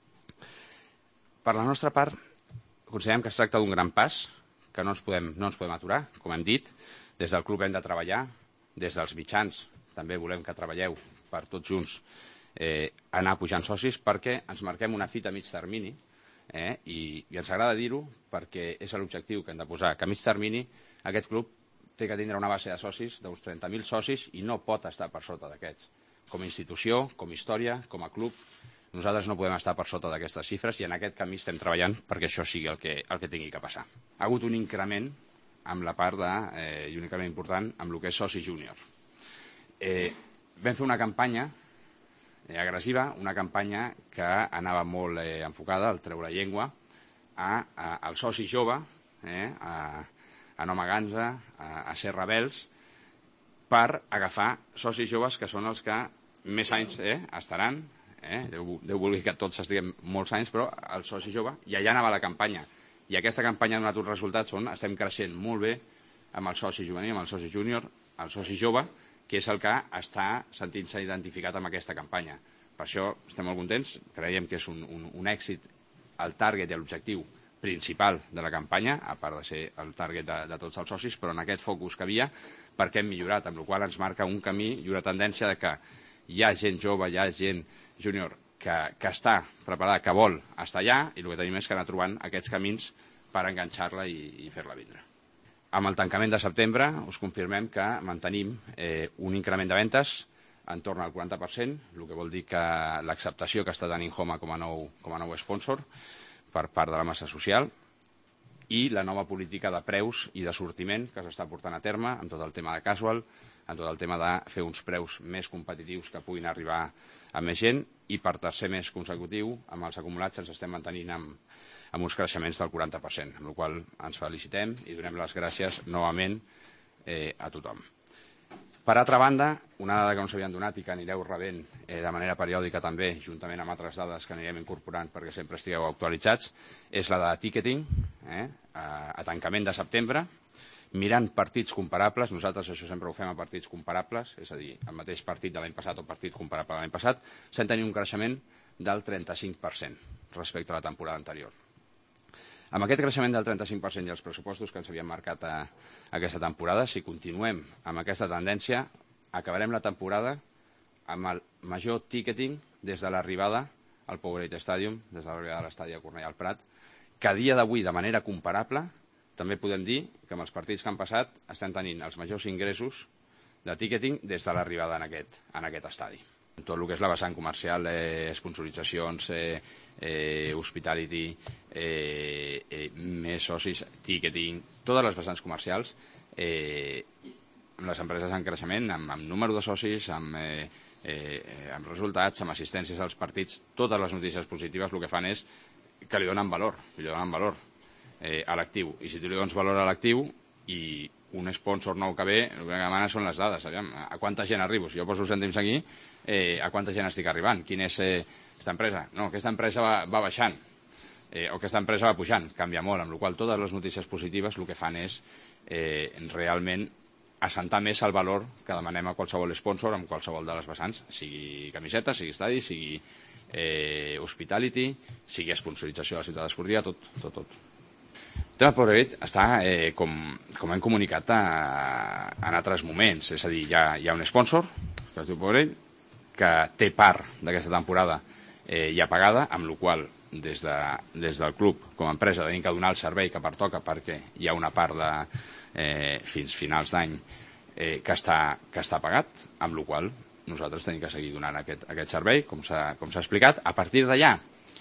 Per la nostra part, considerem que es tracta d'un gran pas, que no ens podem, no ens podem aturar, com hem dit. Des del club hem de treballar, des dels mitjans també volem que treballeu per tots junts eh, anar pujant socis perquè ens marquem una fita a mig termini eh, i, i ens agrada dir-ho perquè és l'objectiu que hem de posar, que a mig termini aquest club té que tindre una base de socis d'uns trenta mil socis i no pot estar per sota d'aquests. Com a institució, com a història, com a club, nosaltres no podem estar per sota d'aquestes xifres i en aquest camí estem treballant perquè això sigui el que, el que tingui que passar. Ha hagut un increment amb la part de, eh, i un increment important amb el que és soci júnior. Eh, vam fer una campanya eh, agressiva, una campanya que anava molt eh, enfocada al treure llengua a, a, al soci jove, eh, a, a no amagar-nos, a, a ser rebels, per agafar socis joves que són els que més anys eh, estaran, eh, Déu, Déu vulgui que tots estiguem molts anys, però el soci jove, i allà anava la campanya. I aquesta campanya ha donat uns resultats on estem creixent molt bé amb el soci juvenil, amb el soci júnior, el soci jove, que és el que està sentint-se identificat amb aquesta campanya. Per això estem molt contents, creiem que és un, un, un èxit el target i l'objectiu principal de la campanya, a part de ser el target de, de tots els socis, però en aquest focus que havia, perquè hem millorat, amb la qual ens marca un camí i una tendència de que hi ha gent jove, hi ha gent júnior que, que està preparada, que vol estar allà, i el que tenim és que anar trobant aquests camins per enganxar-la i, i fer-la vindre. Amb el tancament de setembre us confirmem que mantenim eh, un increment de ventes en torn al quaranta per cent, el que vol dir que l'acceptació que està tenint Homa com a nou, com a nou sponsor per part de la massa social i la nova política de preus i de sortiment que s'està portant a terme amb tot el tema de casual, amb tot el tema de fer uns preus més competitius que puguin arribar a més gent i per tercer mes consecutiu amb els acumulats ens estem mantenint amb amb uns creixements del quaranta per cent, amb la qual cosa ens felicitem i donem les gràcies novament eh, a tothom. Per altra banda, una dada que no s'havien donat i que anireu rebent eh, de manera periòdica també, juntament amb altres dades que anirem incorporant perquè sempre estigueu actualitzats, és la de ticketing, eh, a, a tancament de setembre, mirant partits comparables, nosaltres això sempre ho fem a partits comparables, és a dir, el mateix partit de l'any passat o partit comparable de l'any passat, s'han tenit un creixement del trenta-cinc per cent respecte a la temporada anterior. Amb aquest creixement del trenta-cinc per cent i els pressupostos que ens havíem marcat a, a aquesta temporada, si continuem amb aquesta tendència, acabarem la temporada amb el major ticketing des de l'arribada al Powerade Stadium, des de l'arribada de l'estadi de Cornellà al Prat, que a dia d'avui, de manera comparable, també podem dir que amb els partits que han passat estem tenint els majors ingressos de ticketing des de l'arribada en aquest, en aquest estadi. Tot el que és la vessant comercial, eh, sponsoritzacions, eh, eh, hospitality, eh, eh, més socis, ticketing, totes les vessants comercials, eh, amb les empreses en creixement, amb, amb número de socis, amb, eh, eh, amb resultats, amb assistències als partits, totes les notícies positives el que fan és que li donen valor, li donen valor eh, a l'actiu. I si tu li dones valor a l'actiu i un sponsor nou que ve, el que demana són les dades. Aviam, a quanta gent arribo? Si jo poso cèntims aquí, eh, a quanta gent estic arribant? Quina és eh, aquesta empresa? No, aquesta empresa va, va baixant. eh, o aquesta empresa va pujant, canvia molt, amb la qual totes les notícies positives el que fan és eh, realment assentar més el valor que demanem a qualsevol sponsor amb qualsevol de les vessants, sigui camiseta, sigui estadi, sigui eh, hospitality, sigui sponsorització de la ciutat esportiva, tot, tot, tot. El tema Powerade està, eh, com, com hem comunicat a, en altres moments, és a dir, hi ha, hi ha un sponsor, que es diu Powerade, que té part d'aquesta temporada eh, ja pagada, amb la qual des, de, des del club, com a empresa, tenim que donar el servei que pertoca perquè hi ha una part de, eh, fins finals d'any eh, que, està, que està pagat, amb la qual nosaltres tenim que seguir donant aquest, aquest servei, com s'ha com s'ha explicat. A partir d'allà,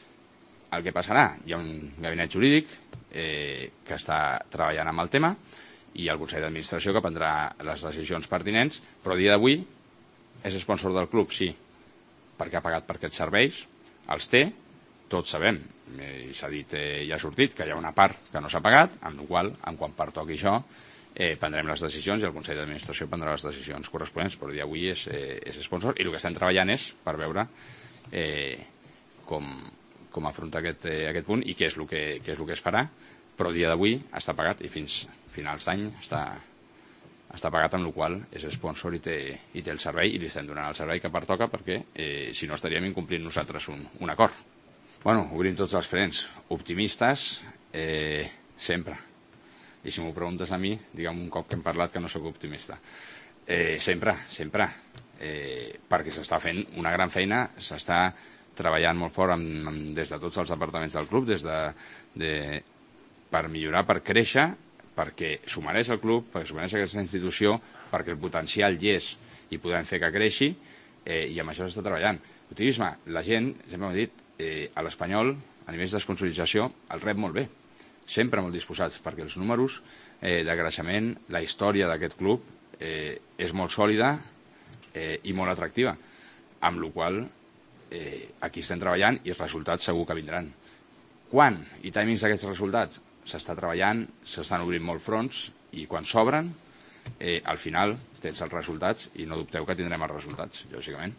el que passarà, hi ha un gabinet jurídic eh, que està treballant amb el tema i el Consell d'Administració que prendrà les decisions pertinents, però a dia d'avui és sponsor del club, sí, perquè ha pagat per aquests serveis, els té, tots sabem, i s'ha dit, eh, ja ha sortit, que hi ha una part que no s'ha pagat, amb la qual, en quan pertoqui això, eh, prendrem les decisions i el Consell d'Administració prendrà les decisions corresponents, però dia avui és, eh, és sponsor, i el que estem treballant és per veure eh, com, com afrontar aquest, eh, aquest punt i què és el que, què és el que es farà, però dia d'avui està pagat i fins finals d'any està, està pagat, amb el qual és sponsor i té, i té el servei i li estem donant el servei que pertoca perquè eh, si no estaríem incomplint nosaltres un, un acord. Bueno, obrim tots els frens. Optimistes, eh, sempre. I si m'ho preguntes a mi, digue'm un cop que hem parlat que no sóc optimista. Eh, sempre, sempre. Eh, perquè s'està fent una gran feina, s'està treballant molt fort amb, amb, des de tots els departaments del club, des de, de, per millorar, per créixer, perquè s'ho mereix el club, perquè s'ho mereix aquesta institució, perquè el potencial hi és i podem fer que creixi, eh, i amb això s'està treballant. L'optimisme, la gent, sempre m'ha dit, eh, a l'Espanyol, a nivells de sponsorització, el rep molt bé. Sempre molt disposats, perquè els números eh, de creixement, la història d'aquest club eh, és molt sòlida eh, i molt atractiva, amb la qual eh, aquí estem treballant i els resultats segur que vindran. Quan i timings d'aquests resultats? S'està treballant, s'estan obrint molt fronts i quan s'obren, eh, al final tens els resultats i no dubteu que tindrem els resultats, lògicament.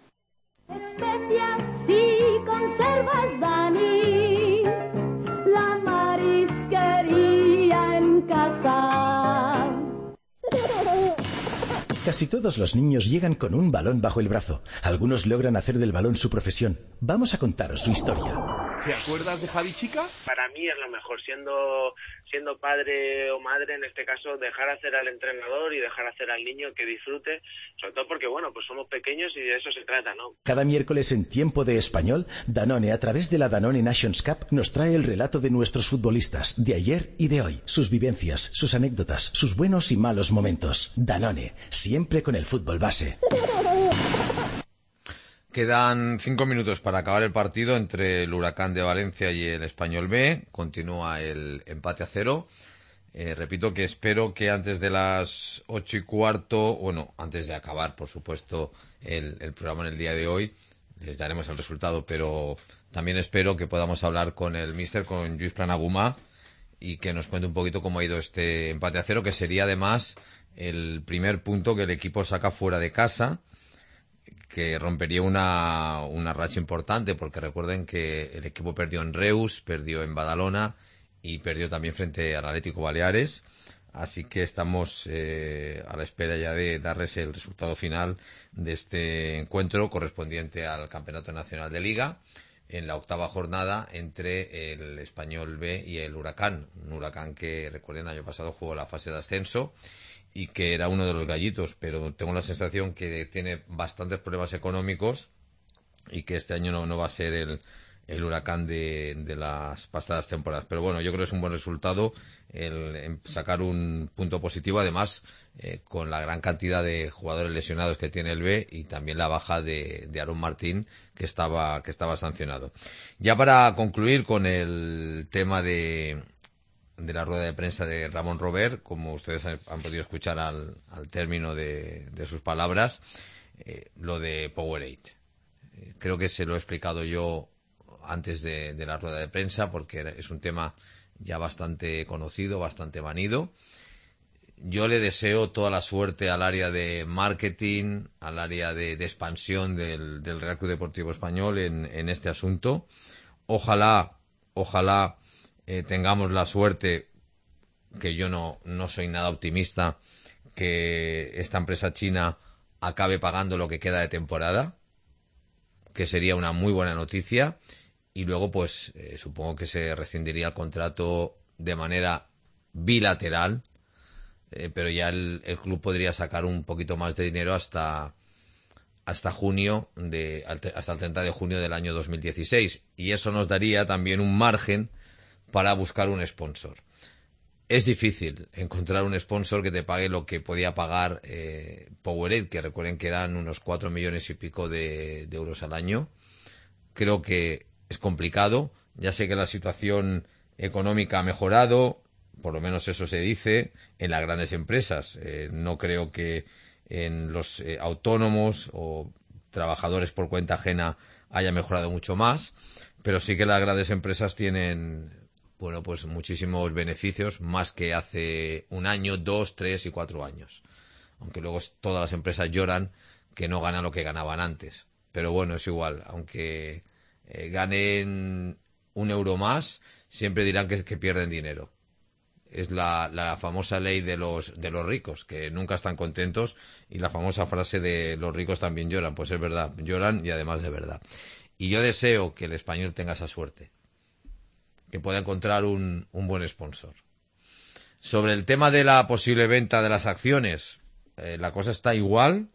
Especias y conservas, Dani, la marisquería en casa. Casi todos los niños llegan con un balón bajo el brazo. Algunos logran hacer del balón su profesión. Vamos a contaros su historia. ¿Te acuerdas de Javi Chica? Para mí es lo mejor, siendo siendo padre o madre, en este caso, dejar hacer al entrenador y dejar hacer al niño que disfrute, sobre todo porque, bueno, pues somos pequeños y de eso se trata, ¿no? Cada miércoles en Tiempo de Español, Danone, a través de la Danone Nations Cup, nos trae el relato de nuestros futbolistas, de ayer y de hoy, sus vivencias, sus anécdotas, sus buenos y malos momentos. Danone, siempre con el fútbol base. Quedan cinco minutos para acabar el partido entre el Huracán de Valencia y el Español B. Continúa el empate a cero. Eh, repito que espero que antes de las ocho y cuarto, bueno, antes de acabar, por supuesto, el, el programa en el día de hoy, les daremos el resultado, pero también espero que podamos hablar con el míster, con Lluís Planagumà, y que nos cuente un poquito cómo ha ido este empate a cero, que sería además el primer punto que el equipo saca fuera de casa, que rompería una, una racha importante, porque recuerden que el equipo perdió en Reus, perdió en Badalona y perdió también frente al Atlético Baleares. Así que estamos eh, a la espera ya de darles el resultado final de este encuentro correspondiente al Campeonato Nacional de Liga, en la octava jornada entre el Español B y el Huracán. Un Huracán que, recuerden, el año pasado jugó la fase de ascenso y que era uno de los gallitos, pero tengo la sensación que tiene bastantes problemas económicos y que este año no, no va a ser el, el Huracán de, de las pasadas temporadas. Pero bueno, yo creo que es un buen resultado el sacar un punto positivo, además eh, con la gran cantidad de jugadores lesionados que tiene el B y también la baja de, de Aaron Martín, que estaba, que estaba sancionado. Ya para concluir con el tema de... de la rueda de prensa de Ramón Robert, como ustedes han, han podido escuchar al, al término de, de sus palabras, eh, lo de Powerade. Eh, creo que se lo he explicado yo antes de, de la rueda de prensa, porque es un tema ya bastante conocido, bastante manido. Yo le deseo toda la suerte al área de marketing, al área de, de expansión del, del Real Club Deportivo Español en, en este asunto. Ojalá ojalá eh, tengamos la suerte, que yo no, no soy nada optimista, que esta empresa china acabe pagando lo que queda de temporada, que sería una muy buena noticia, y luego pues eh, supongo que se rescindiría el contrato de manera bilateral, eh, pero ya el, el club podría sacar un poquito más de dinero hasta hasta junio de hasta el treinta de junio del año dos mil dieciséis, y eso nos daría también un margen para buscar un sponsor. Es difícil encontrar un sponsor que te pague lo que podía pagar eh, Powerade, que recuerden que eran unos cuatro millones y pico de, de euros al año. Creo que es complicado. Ya sé que la situación económica ha mejorado, por lo menos eso se dice, en las grandes empresas. Eh, no creo que en los eh, autónomos o trabajadores por cuenta ajena haya mejorado mucho más, pero sí que las grandes empresas tienen... bueno, pues muchísimos beneficios, más que hace un año, dos, tres y cuatro años. Aunque luego todas las empresas lloran que no ganan lo que ganaban antes. Pero bueno, es igual. Aunque eh, ganen un euro más, siempre dirán que, que pierden dinero. Es la, la famosa ley de los, de los ricos, que nunca están contentos, y la famosa frase de los ricos también lloran. Pues es verdad, lloran y además de verdad. Y yo deseo que el Español tenga esa suerte, que pueda encontrar un, un buen sponsor. Sobre el tema de la posible venta de las acciones, eh, la cosa está igual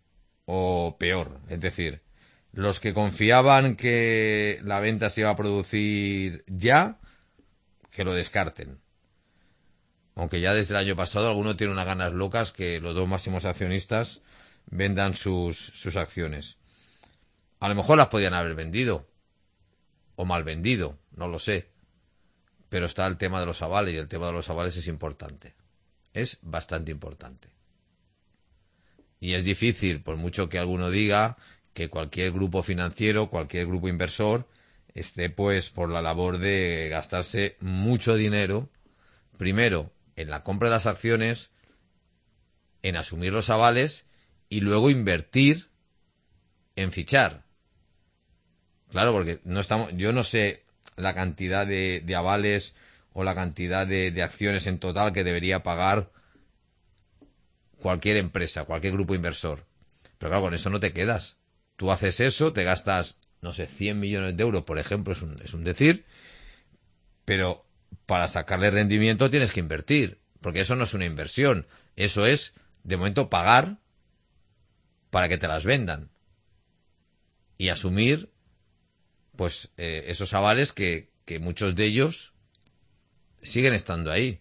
o peor. Es decir, los que confiaban que la venta se iba a producir ya, que lo descarten. Aunque ya desde el año pasado alguno tiene unas ganas locas que los dos máximos accionistas vendan sus, sus acciones. A lo mejor las podían haber vendido o mal vendido, no lo sé. Pero está el tema de los avales, y el tema de los avales es importante. Es bastante importante. Y es difícil, por mucho que alguno diga, que cualquier grupo financiero, cualquier grupo inversor, esté pues por la labor de gastarse mucho dinero, primero en la compra de las acciones, en asumir los avales, y luego invertir en fichar. Claro, porque no estamos, yo no sé la cantidad de, de avales o la cantidad de, de acciones en total que debería pagar cualquier empresa, cualquier grupo inversor. Pero claro, con eso no te quedas. Tú haces eso, te gastas, no sé, cien millones de euros, por ejemplo, es un, es un decir, pero para sacarle rendimiento tienes que invertir, porque eso no es una inversión. Eso es, de momento, pagar para que te las vendan y asumir pues eh, esos avales que, que muchos de ellos siguen estando ahí.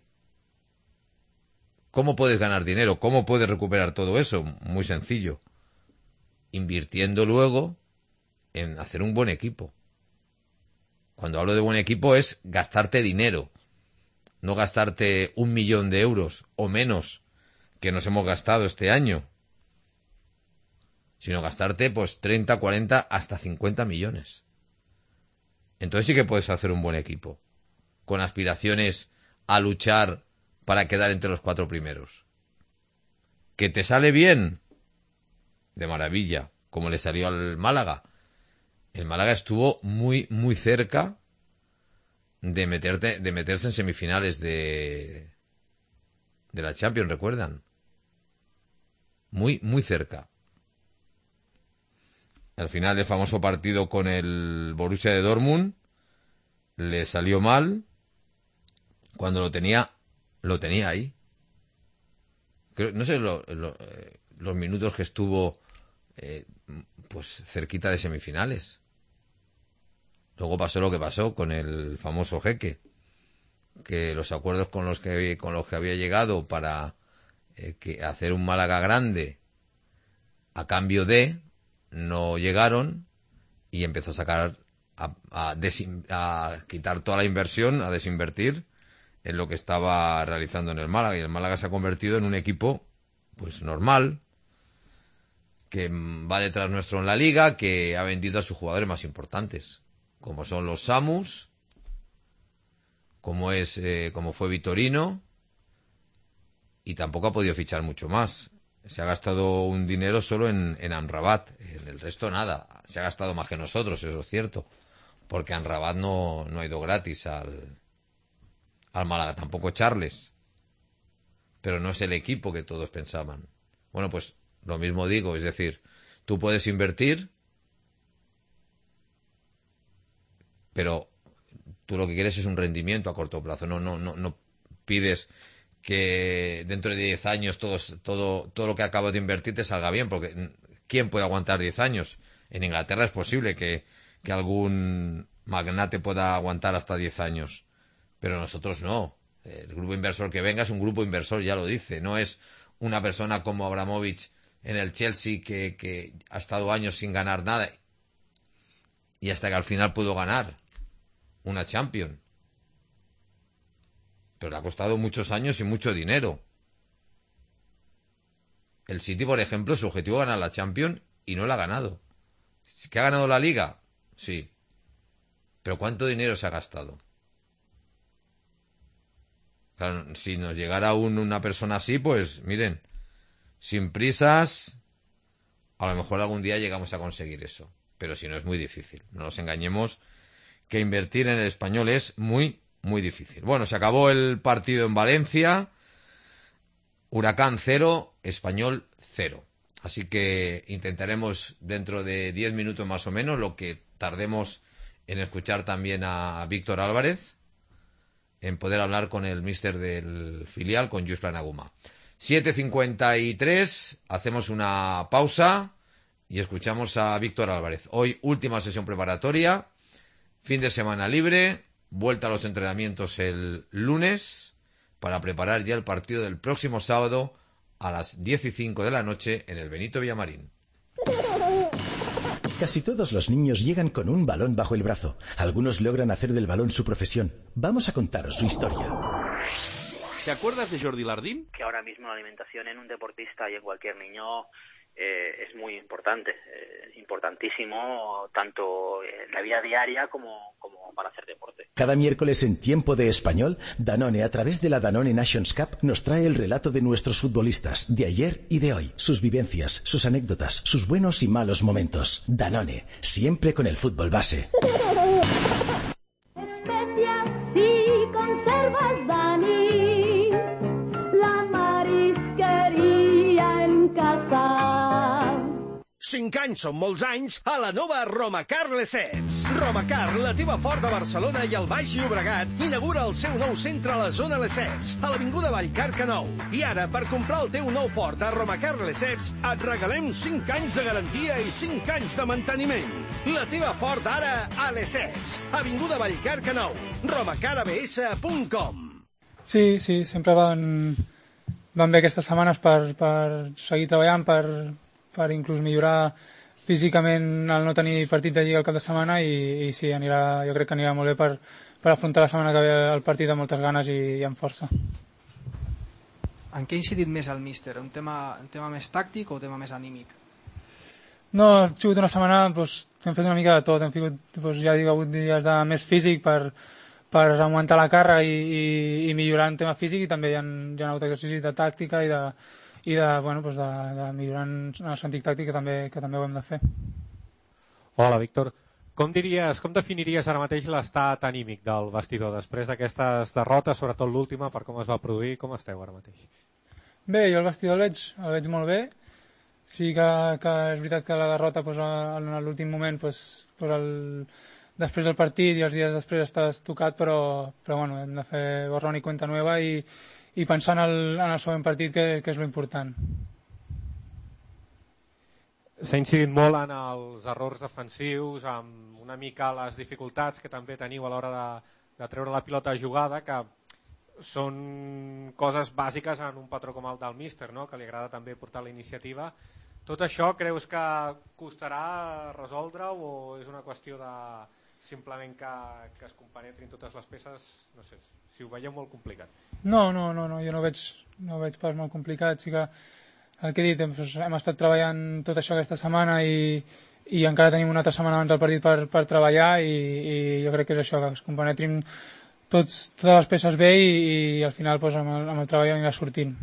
¿Cómo puedes ganar dinero? ¿Cómo puedes recuperar todo eso? Muy sencillo. Invirtiendo luego en hacer un buen equipo. Cuando hablo de buen equipo es gastarte dinero. No gastarte un millón de euros o menos que nos hemos gastado este año. Sino gastarte pues treinta, cuarenta, hasta cincuenta millones. Entonces sí que puedes hacer un buen equipo, con aspiraciones a luchar para quedar entre los cuatro primeros. ¿Que te sale bien? De maravilla, como le salió al Málaga. El Málaga estuvo muy, muy cerca de, meterte, de meterse en semifinales de, de la Champions, ¿recuerdan? Muy, muy cerca. Al final del famoso partido con el Borussia de Dortmund le salió mal. Cuando lo tenía, lo tenía ahí. Creo, no sé lo, lo, eh, los minutos que estuvo eh, pues cerquita de semifinales. Luego pasó lo que pasó con el famoso Jeque, que los acuerdos con los que con los que había llegado para eh, que hacer un Málaga grande a cambio de no llegaron, y empezó a sacar a, a, desin, a quitar toda la inversión, a desinvertir en lo que estaba realizando en el Málaga, y el Málaga se ha convertido en un equipo pues normal, que va detrás nuestro en la liga, que ha vendido a sus jugadores más importantes, como son los Samus, como es eh, como fue Vitorino, y tampoco ha podido fichar mucho más. Se ha gastado un dinero solo en, en Amrabat, en el resto nada. Se ha gastado más que nosotros, eso es cierto, porque Amrabat no, no ha ido gratis al, al Málaga, tampoco Charles, pero no es el equipo que todos pensaban. Bueno, pues lo mismo digo, es decir, tú puedes invertir, pero tú lo que quieres es un rendimiento a corto plazo, no, no, no, no pides que dentro de diez años todos, todo, todo lo que acabas de invertir te salga bien, porque ¿quién puede aguantar diez años? En Inglaterra es posible que, que algún magnate pueda aguantar hasta diez años, pero nosotros no. El grupo inversor que venga es un grupo inversor, ya lo dice, no es una persona como Abramovich en el Chelsea que, que ha estado años sin ganar nada y hasta que al final pudo ganar una Champions. Pero le ha costado muchos años y mucho dinero. El City, por ejemplo, su objetivo es ganar la Champions y no la ha ganado. ¿Que ha ganado la Liga? Sí. Pero ¿cuánto dinero se ha gastado? Claro, si nos llegara un, una persona así, pues miren, sin prisas, a lo mejor algún día llegamos a conseguir eso. Pero si no, es muy difícil. No nos engañemos que invertir en el Español es muy, muy difícil. Bueno, se acabó el partido en Valencia. Huracán cero, Español cero. Así que intentaremos dentro de diez minutos más o menos, lo que tardemos en escuchar también a Víctor Álvarez, en poder hablar con el míster del filial, con Lluís Planaguma. siete cincuenta y tres, hacemos una pausa y escuchamos a Víctor Álvarez. Hoy última sesión preparatoria, fin de semana libre, vuelta a los entrenamientos el lunes para preparar ya el partido del próximo sábado a las diez y cinco de la noche en el Benito Villamarín. Casi todos los niños llegan con un balón bajo el brazo. Algunos logran hacer del balón su profesión. Vamos a contaros su historia. ¿Te acuerdas de Jordi Lardín? Que ahora mismo la alimentación en un deportista y en cualquier niño eh, es muy importante, eh, importantísimo tanto en la vida diaria como, como para hacer deporte. Cada miércoles en Tiempo de Español, Danone, a través de la Danone Nations Cup, nos trae el relato de nuestros futbolistas, de ayer y de hoy, sus vivencias, sus anécdotas, sus buenos y malos momentos. Danone, siempre con el fútbol base. Especias y conservas, Dani, la marisqueria en casa. Cinc anys són molts anys a la nova Romacar Lesseps. Romacar, la teva Ford de Barcelona i el Baix Llobregat, inaugura el seu nou centre a la zona Lesseps, a l'avinguda Vallcarca nou. I ara, per comprar el teu nou Ford a Romacar Lesseps, et regalem cinc anys de garantia i cinc anys de manteniment. La teva Ford ara a Lesseps, avinguda Vallcarca nou, romacar a b s punt com. Sí, sí, sempre van, van bé aquestes setmanes per, per seguir treballant, per... per inclús millorar físicament al no tenir partit de Lliga el cap de setmana i, i sí, anirà, jo crec que anirà molt bé per, per afrontar la setmana que ve el partit amb moltes ganes i, i amb força. En què ha incidit més el míster? Un tema, un tema més tàctic o un tema més anímic? No, ha sigut una setmana, doncs, hem fet una mica de tot, hem fet, doncs, ja dic, hagut dies de més físic per, per augmentar la càrrega i, i, i millorar en tema físic, i també hi ha, hi ha hagut exercicis de tàctica i de i de, bueno, doncs de, de millorar en el sentit tàctic, que també, que també ho hem de fer. Hola, Víctor. Com diries, com definiries ara mateix l'estat anímic del vestidor després d'aquestes derrotes, sobretot l'última, per com es va produir? Com esteu ara mateix? Bé, jo el vestidor el veig, el veig molt bé. Sí que, que és veritat que la derrota, doncs, en l'últim moment, doncs, doncs el, després del partit i els dies després estàs tocat, però, però bueno, hem de fer borrón i cuenta nueva i i pensar en el, en el següent partit, que, que és lo important. S'ha incidit molt en els errors defensius, amb una mica les dificultats que també teniu a l'hora de, de treure la pilota jugada, que són coses bàsiques en un patró com el del míster, no? Que li agrada també portar la iniciativa. Tot això creus que costarà resoldre-ho o és una qüestió de simplement que, que es compenetrin totes les peces? No sé, si ho veieu molt complicat. No, no, no, no jo no ho veig, no ho veig pas molt complicat. Sí que el que he dit, hem, hem estat treballant tot això aquesta setmana i, i encara tenim una altra setmana abans del partit per, per treballar i, i jo crec que és això, que es compenetrin tots, totes les peces bé i, i al final doncs, amb, el, amb el treball anirà sortint.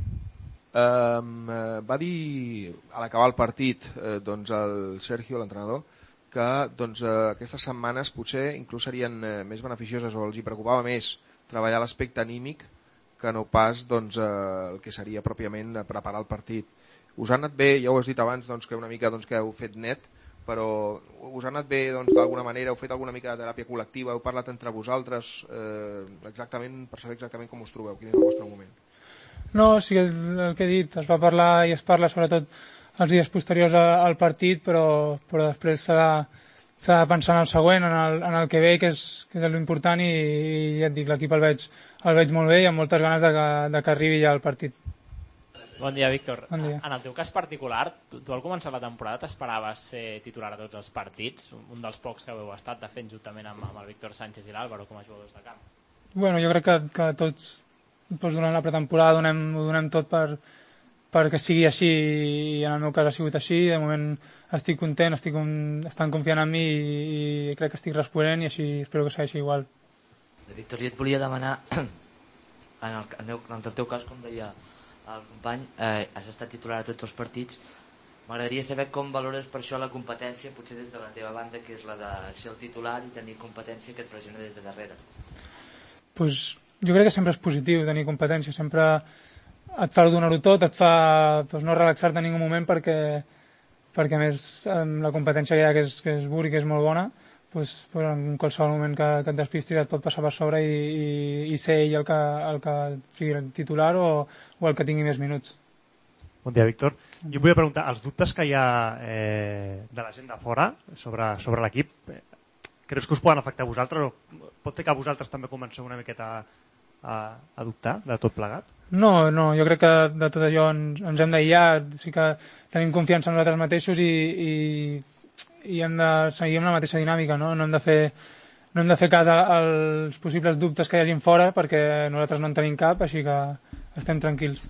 Um, va dir a l'acabar el partit, eh, doncs el Sergio, l'entrenador, que doncs, eh, aquestes setmanes potser inclús serien eh, més beneficioses o els hi preocupava més treballar l'aspecte anímic que no pas doncs, eh, el que seria pròpiament preparar el partit. Us ha anat bé, ja ho has dit abans, doncs, que una mica doncs, que heu fet net, però us ha anat bé doncs, d'alguna manera, heu fet alguna mica de teràpia col·lectiva, heu parlat entre vosaltres eh, exactament per saber exactament com us trobeu, quin és el vostre moment? No, sí que el, el que he dit, es va parlar i es parla sobretot els dies posteriors a, al partit, però, però després s'ha de, s'ha de pensar en el següent, en el, en el que ve, que és, que és l'important, i, i ja et dic, l'equip el veig, el veig molt bé i amb moltes ganes de que, de que arribi ja el partit. Bon dia, Víctor. Bon dia. En el teu cas particular, tu, tu al començar la temporada t'esperaves ser titular a tots els partits, un dels pocs que heu estat de fet juntament amb, amb el Víctor Sánchez i l'Àlvaro com a jugadors de camp. Bueno, jo crec que, que tots doncs, durant la pretemporada donem, ho donem tot per perquè sigui així, i en el meu cas ha sigut així. De moment estic content, estic un, estan confiant en mi i, i crec que estic responent, i així espero que segueixi igual. Víctor, jo et volia demanar en el, en el teu cas, com deia el company, eh, has estat titular a tots els partits. M'agradaria saber com valores per això la competència, potser des de la teva banda, que és la de ser el titular i tenir competència que et pressiona des de darrere. Pues, jo crec que sempre és positiu tenir competència, sempre et fa donar-ho tot, et fa pues, no relaxar-te en ningú moment, perquè, perquè a més la competència que hi ha, que és, que és dur i que és molt bona, pues, pues en qualsevol moment que, que et despistis et pot passar per sobre i, i, i ser ell el que, el que sigui el titular o, o el que tingui més minuts. Bon dia, Víctor. Jo volia preguntar, els dubtes que hi ha eh, de la gent de fora sobre, sobre l'equip, eh, creus que us poden afectar a vosaltres o pot fer que a vosaltres també comenceu una miqueta a, a, a dubtar de tot plegat? No, no, jo crec que de tot allò ens, ens hem d'aïllar, sí que tenim confiança en nosaltres mateixos i, i, i hem de seguir amb la mateixa dinàmica, no? No hem de fer, no hem de fer cas als possibles dubtes que hi hagin fora, perquè nosaltres no en tenim cap, així que estem tranquils.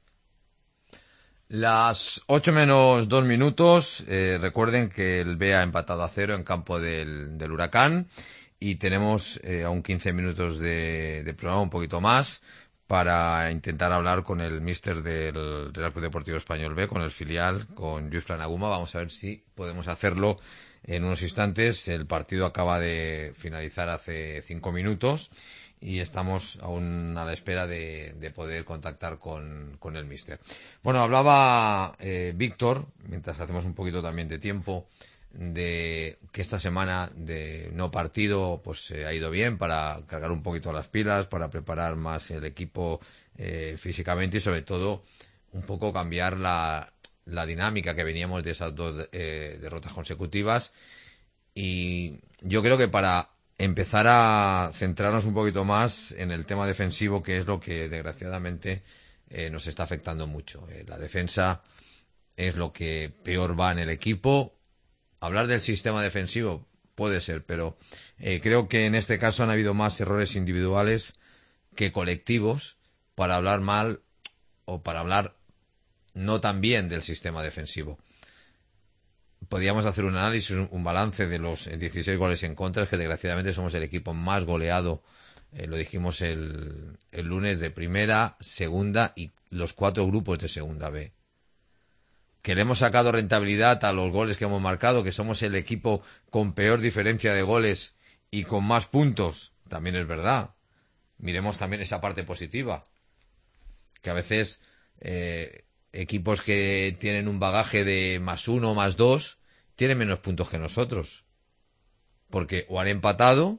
Las ocho menos dos minutos, eh, recuerden que el B ha empatado a cero en campo del, del Huracán y tenemos eh, aún quince minutos de, de programa, un poquito más, para intentar hablar con el míster del Real Club Deportivo Español B, con el filial, con Lluís Planaguma. Vamos a ver si podemos hacerlo en unos instantes. El partido acaba de finalizar hace cinco minutos y estamos aún a la espera de, de poder contactar con, con el míster. Bueno, hablaba eh, Víctor, mientras hacemos un poquito también de tiempo, de que esta semana de no partido pues eh, ha ido bien para cargar un poquito las pilas, para preparar más el equipo eh, físicamente y sobre todo un poco cambiar la, la dinámica que veníamos de esas dos eh, derrotas consecutivas. Y yo creo que para empezar a centrarnos un poquito más en el tema defensivo, que es lo que desgraciadamente eh, nos está afectando mucho. Eh, la defensa es lo que peor va en el equipo. Hablar del sistema defensivo puede ser, pero eh, creo que en este caso han habido más errores individuales que colectivos para hablar mal o para hablar no tan bien del sistema defensivo. Podríamos hacer un análisis, un balance de los dieciséis goles en contra, es que desgraciadamente somos el equipo más goleado, eh, lo dijimos el, el lunes, de primera, segunda y los cuatro grupos de segunda B. Que le hemos sacado rentabilidad a los goles que hemos marcado, que somos el equipo con peor diferencia de goles y con más puntos, también es verdad. Miremos también esa parte positiva, que a veces eh, equipos que tienen un bagaje de más uno, más dos, tienen menos puntos que nosotros, porque o han empatado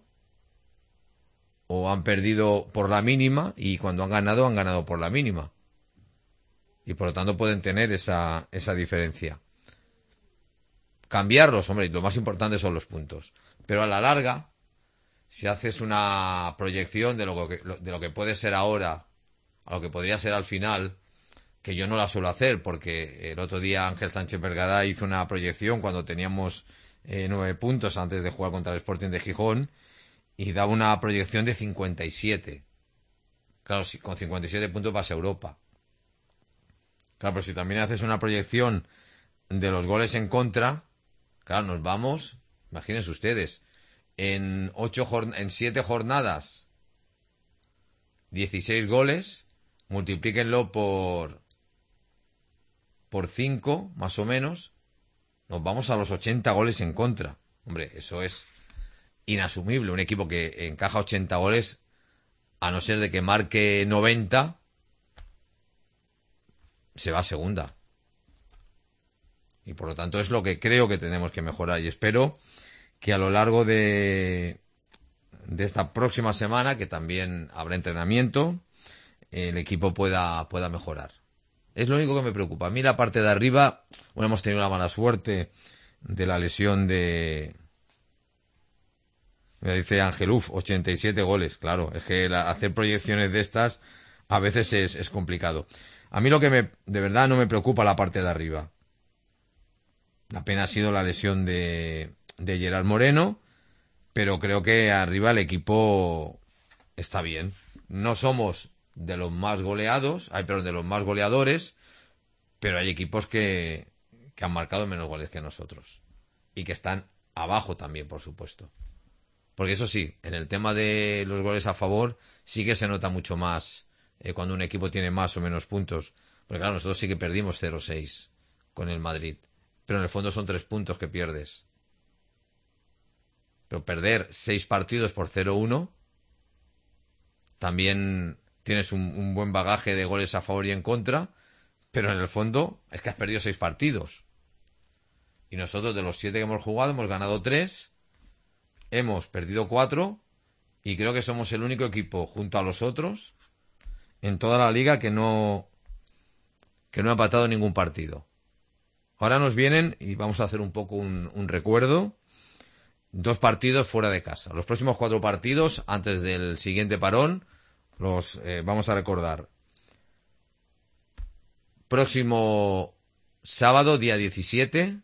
o han perdido por la mínima, y cuando han ganado, han ganado por la mínima. Y por lo tanto pueden tener esa, esa diferencia. Cambiarlos, hombre, lo más importante son los puntos. Pero a la larga, si haces una proyección de lo que, de lo que puede ser ahora a lo que podría ser al final, que yo no la suelo hacer, porque el otro día Ángel Sánchez Vergara hizo una proyección cuando teníamos eh, nueve puntos antes de jugar contra el Sporting de Gijón, y daba una proyección de cincuenta y siete. Claro, si con cincuenta y siete puntos vas a Europa. Claro, pero si también haces una proyección de los goles en contra, claro, nos vamos, imagínense ustedes, en ocho jorn- en siete jornadas, dieciséis goles, multiplíquenlo por por cinco, más o menos, nos vamos a los ochenta goles en contra. Hombre, eso es inasumible. Un equipo que encaja ochenta goles, a no ser de que marque noventa, se va a segunda. Y por lo tanto es lo que creo que tenemos que mejorar. Y espero que a lo largo de, de esta próxima semana, que también habrá entrenamiento, el equipo pueda, pueda mejorar. Es lo único que me preocupa. A mí la parte de arriba, bueno, hemos tenido la mala suerte de la lesión de... Me dice Ángel, uf, ochenta y siete goles. Claro, es que la, hacer proyecciones de estas a veces es, es complicado. A mí lo que me, de verdad no me preocupa la parte de arriba. La pena ha sido la lesión de, de Gerard Moreno, pero creo que arriba el equipo está bien. No somos de los más goleados, hay perdón, de los más goleadores, pero hay equipos que, que han marcado menos goles que nosotros y que están abajo también, por supuesto. Porque eso sí, en el tema de los goles a favor sí que se nota mucho más eh, cuando un equipo tiene más o menos puntos. Porque claro, nosotros sí que perdimos cero seis con el Madrid, pero en el fondo son tres puntos que pierdes. Pero perder seis partidos por cero uno, también tienes un, un buen bagaje de goles a favor y en contra, pero en el fondo es que has perdido seis partidos. Y nosotros de los siete que hemos jugado hemos ganado tres, hemos perdido cuatro y creo que somos el único equipo junto a los otros en toda la liga que no que no ha empatado ningún partido. Ahora nos vienen, y vamos a hacer un poco un, un recuerdo, dos partidos fuera de casa. Los próximos cuatro partidos, antes del siguiente parón, los eh, vamos a recordar. Próximo sábado, día diecisiete,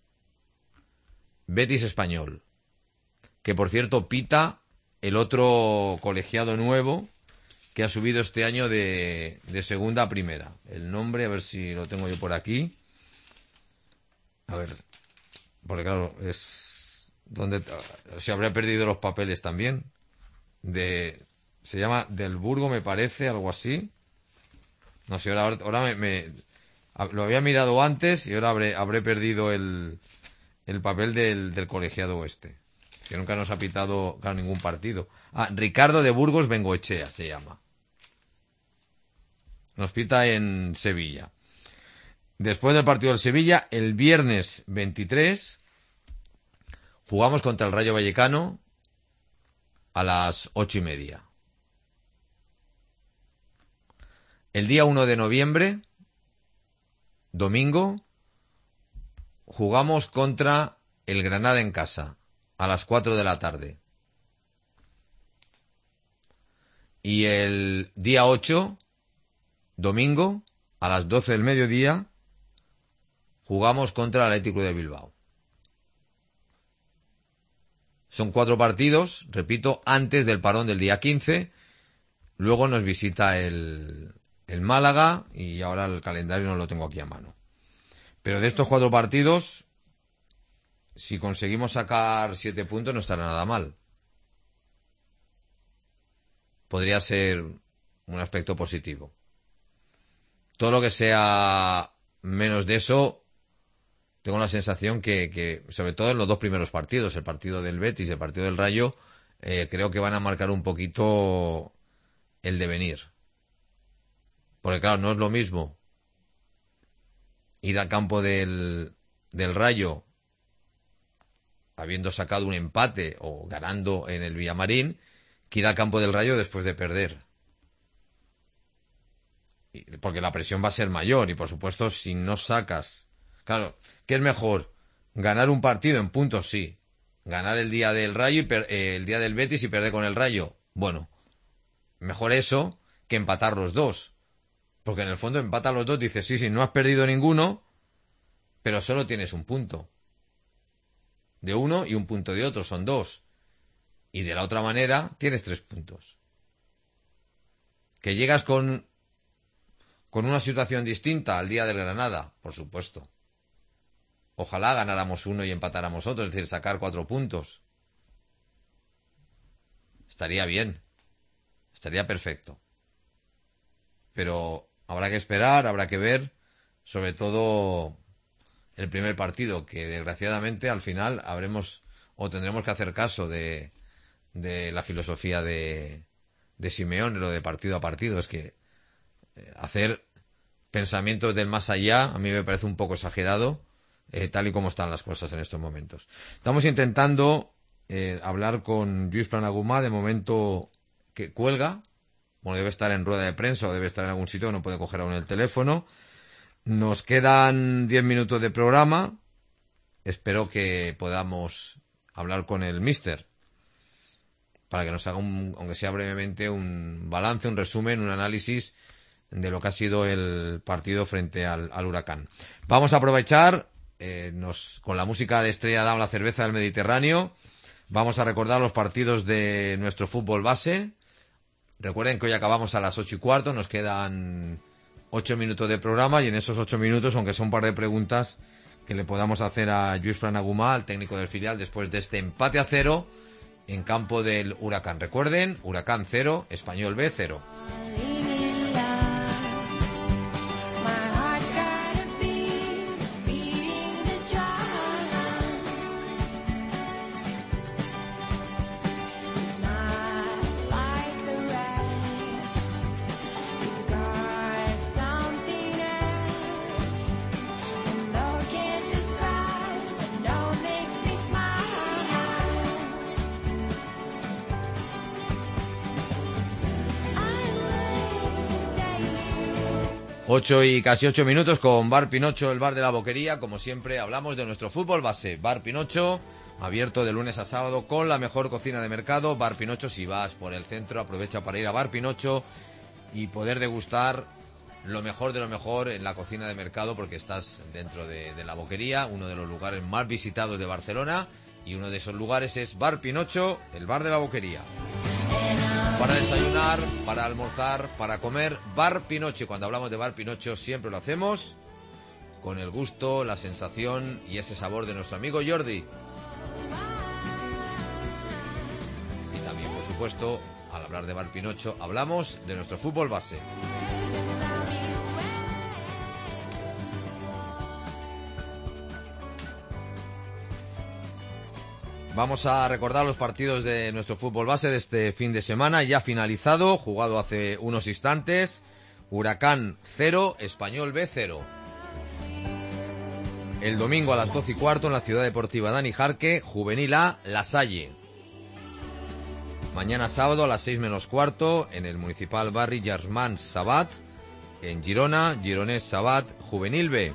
Betis Español. Que por cierto pita el otro colegiado nuevo que ha subido este año de, de segunda a primera. El nombre, a ver si lo tengo yo por aquí. A ver, porque claro, es donde se habría perdido los papeles también. De se llama Del Burgo, me parece, algo así. No sé, ahora, ahora me, me lo había mirado antes y ahora habré, habré perdido el, el papel del, del colegiado este, que nunca nos ha pitado, claro, ningún partido. Ah, Ricardo de Burgos Bengoechea se llama. Nos pita en Sevilla. Después del partido del Sevilla, el viernes veintitrés, jugamos contra el Rayo Vallecano a las ocho y media. El día uno de noviembre, domingo, jugamos contra el Granada en casa a las cuatro de la tarde. Y el día ocho, domingo, a las doce del mediodía, jugamos contra el Athletic Club de Bilbao. Son cuatro partidos, repito, antes del parón del día quince. Luego nos visita el, el Málaga y ahora el calendario no lo tengo aquí a mano. Pero de estos cuatro partidos, si conseguimos sacar siete puntos no estará nada mal. Podría ser un aspecto positivo. Todo lo que sea menos de eso, tengo la sensación que, que sobre todo en los dos primeros partidos, el partido del Betis y el partido del Rayo, eh, creo que van a marcar un poquito el devenir. Porque claro, no es lo mismo ir al campo del, del Rayo habiendo sacado un empate o ganando en el Villamarín, que ir al campo del Rayo después de perder. Porque la presión va a ser mayor y por supuesto si no sacas... Claro, ¿qué es mejor? ¿Ganar un partido en puntos? Sí. ¿Ganar el día del Rayo y per- eh, el día del Betis y perder con el Rayo? Bueno, mejor eso que empatar los dos. Porque en el fondo empatan los dos, dices, sí, sí, no has perdido ninguno, pero solo tienes un punto. De uno y un punto de otro, son dos. Y de la otra manera tienes tres puntos. Que llegas con... con una situación distinta al día del Granada, por supuesto. Ojalá ganáramos uno y empatáramos otro, es decir, sacar cuatro puntos. Estaría bien. Estaría perfecto. Pero habrá que esperar, habrá que ver, sobre todo el primer partido, que desgraciadamente al final habremos o tendremos que hacer caso de, de la filosofía de, de Simeone, lo de partido a partido. Es que eh, hacer pensamientos del más allá a mí me parece un poco exagerado, eh, tal y como están las cosas en estos momentos. Estamos intentando eh, hablar con Lluís Planagumà, de momento que cuelga. Bueno, debe estar en rueda de prensa o debe estar en algún sitio, no puede coger aún el teléfono. Nos quedan diez minutos de programa. Espero que podamos hablar con el míster para que nos haga, un, aunque sea brevemente, un balance, un resumen, un análisis de lo que ha sido el partido frente al, al Huracán. Vamos a aprovechar eh, nos, con la música de Estrella Damm, la cerveza del Mediterráneo. Vamos a recordar los partidos de nuestro fútbol base. Recuerden que hoy acabamos a las ocho y cuarto, nos quedan ocho minutos de programa y en esos ocho minutos, aunque son un par de preguntas que le podamos hacer a Lluís Planagumà, al técnico del filial, después de este empate a cero en campo del Huracán. Recuerden, Huracán cero, Español B cero. Ocho y casi ocho minutos con Bar Pinocho, el bar de la Boquería. Como siempre, hablamos de nuestro fútbol base. Bar Pinocho, abierto de lunes a sábado con la mejor cocina de mercado. Bar Pinocho, si vas por el centro, aprovecha para ir a Bar Pinocho y poder degustar lo mejor de lo mejor en la cocina de mercado, porque estás dentro de, de la Boquería, uno de los lugares más visitados de Barcelona, y uno de esos lugares es Bar Pinocho, el bar de la Boquería. Para desayunar, para almorzar, para comer, Bar Pinocho. Y cuando hablamos de Bar Pinocho siempre lo hacemos con el gusto, la sensación y ese sabor de nuestro amigo Jordi. Y también, por supuesto, al hablar de Bar Pinocho, hablamos de nuestro fútbol base. Vamos a recordar los partidos de nuestro fútbol base de este fin de semana, ya finalizado, jugado hace unos instantes. Huracán cero, Español B cero. El domingo a las doce y cuarto en la Ciudad Deportiva Dani Jarque, Juvenil A, La Salle. Mañana sábado a las seis menos cuarto en el Municipal Barri Germans Sabat, en Girona, Gironès Sabat, Juvenil B.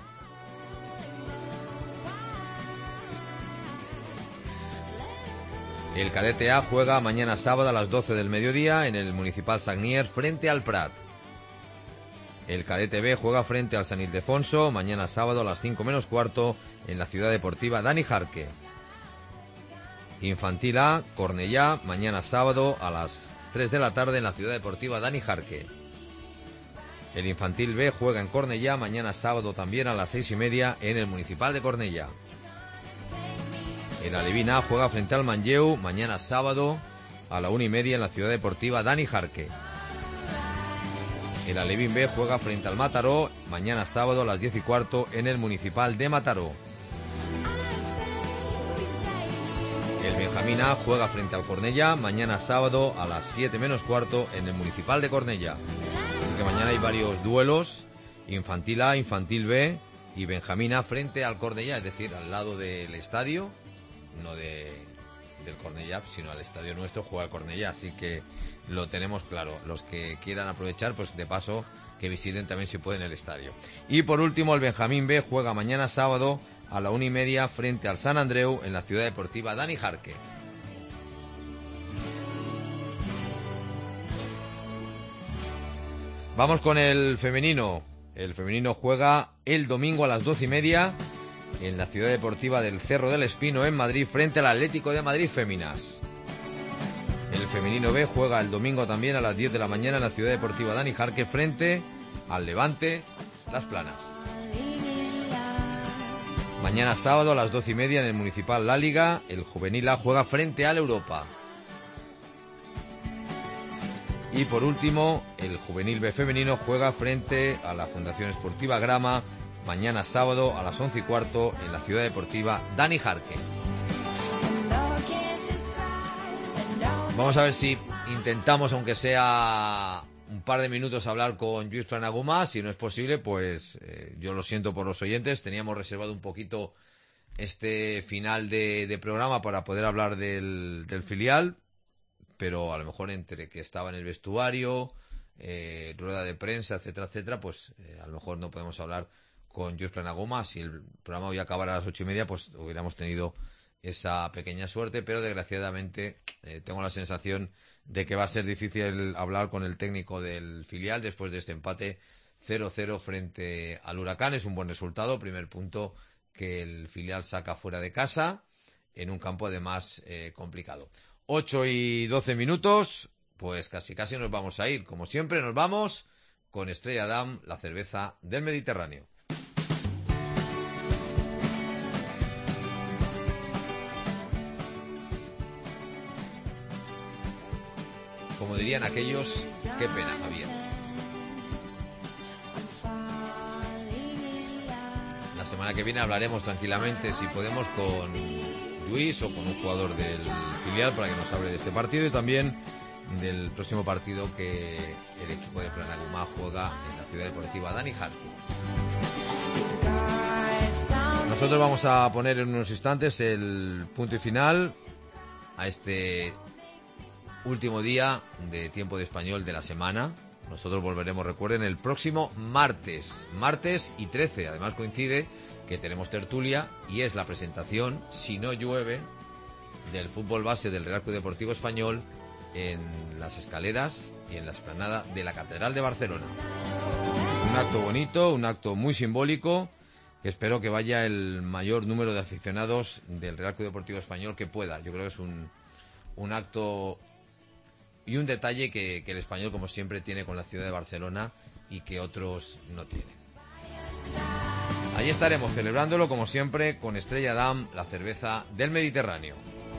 El Cadete A juega mañana sábado a las doce del mediodía en el Municipal Sagnier frente al Prat. El Cadete B juega frente al San Ildefonso mañana sábado a las cinco menos cuarto en la Ciudad Deportiva Dani Jarque. Infantil A, Cornellá, mañana sábado a las tres de la tarde en la Ciudad Deportiva Dani Jarque. El Infantil B juega en Cornellá mañana sábado también a las seis y media en el Municipal de Cornellá. El Alevín A juega frente al Manlleu mañana sábado a la una y media en la Ciudad Deportiva Dani Jarque. El Alevín B juega frente al Mataró mañana sábado a las diez y cuarto en el Municipal de Mataró. El Benjamín A juega frente al Cornellá mañana sábado a las siete menos cuarto en el Municipal de Cornellá. Así que mañana hay varios duelos, Infantil A, Infantil B y Benjamín A frente al Cornellá, es decir, al lado del estadio. No de, del Cornellá, sino al estadio nuestro juega el Cornellá, así que lo tenemos claro. Los que quieran aprovechar, pues de paso que visiten también si pueden el estadio. Y por último, el Benjamín B juega mañana sábado a la una y media frente al San Andreu en la Ciudad Deportiva Dani Jarque. Vamos con el femenino. El femenino juega el domingo a las doce y media en la Ciudad Deportiva del Cerro del Espino en Madrid frente al Atlético de Madrid Féminas. El femenino B juega el domingo también a las diez de la mañana en la Ciudad Deportiva Dani Jarque frente al Levante Las Planas. Mañana sábado a las doce y media en el Municipal La Liga, el Juvenil A juega frente al Europa. Y por último, el Juvenil B femenino juega frente a la Fundación Esportiva Grama mañana sábado a las once y cuarto en la Ciudad Deportiva Dani Jarque. Vamos a ver si intentamos, aunque sea un par de minutos, hablar con Lluís Planagumà. Si no es posible, pues eh, yo lo siento por los oyentes. Teníamos reservado un poquito este final de, de programa para poder hablar del, del filial, pero a lo mejor entre que estaba en el vestuario, eh, rueda de prensa, etcétera, etcétera, pues eh, a lo mejor no podemos hablar con Lluís Planagumà. Si el programa hoy acabara a las ocho y media, pues hubiéramos tenido esa pequeña suerte, pero desgraciadamente eh, tengo la sensación de que va a ser difícil hablar con el técnico del filial después de este empate cero cero frente al Huracán. Es un buen resultado, primer punto que el filial saca fuera de casa, en un campo además eh, complicado. ocho y doce minutos, pues casi casi nos vamos a ir. Como siempre nos vamos con Estrella Damm, la cerveza del Mediterráneo. Como dirían aquellos, qué pena, Javier. La semana que viene hablaremos tranquilamente, si podemos, con Lluís o con un jugador del filial para que nos hable de este partido y también del próximo partido que el equipo de Planagumà juega en la Ciudad Deportiva Dani Jarque. Nosotros vamos a poner en unos instantes el punto y final a este último día de tiempo de español de la semana. Nosotros volveremos, recuerden, el próximo martes, martes y trece. Además coincide que tenemos tertulia y es la presentación, si no llueve, del fútbol base del Real Club Deportivo Español en las escaleras y en la explanada de la Catedral de Barcelona. Un acto bonito, un acto muy simbólico, que espero que vaya el mayor número de aficionados del Real Club Deportivo Español que pueda. Yo creo que es un, un acto y un detalle que, que el Español, como siempre, tiene con la ciudad de Barcelona y que otros no tienen. Allí estaremos celebrándolo, como siempre, con Estrella Damm, la cerveza del Mediterráneo.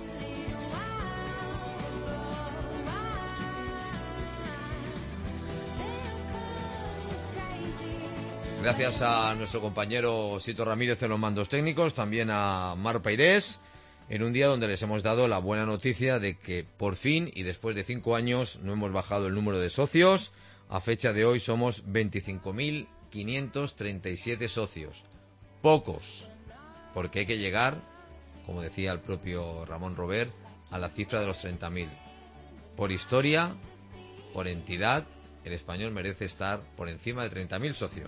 Gracias a nuestro compañero Sito Ramírez en los mandos técnicos, también a Mar Peirés, en un día donde les hemos dado la buena noticia de que por fin y después de cinco años no hemos bajado el número de socios. A fecha de hoy somos veinticinco mil quinientos treinta y siete socios. Pocos, porque hay que llegar, como decía el propio Ramón Robert, a la cifra de los treinta mil. Por historia, por entidad, el Español merece estar por encima de treinta mil socios.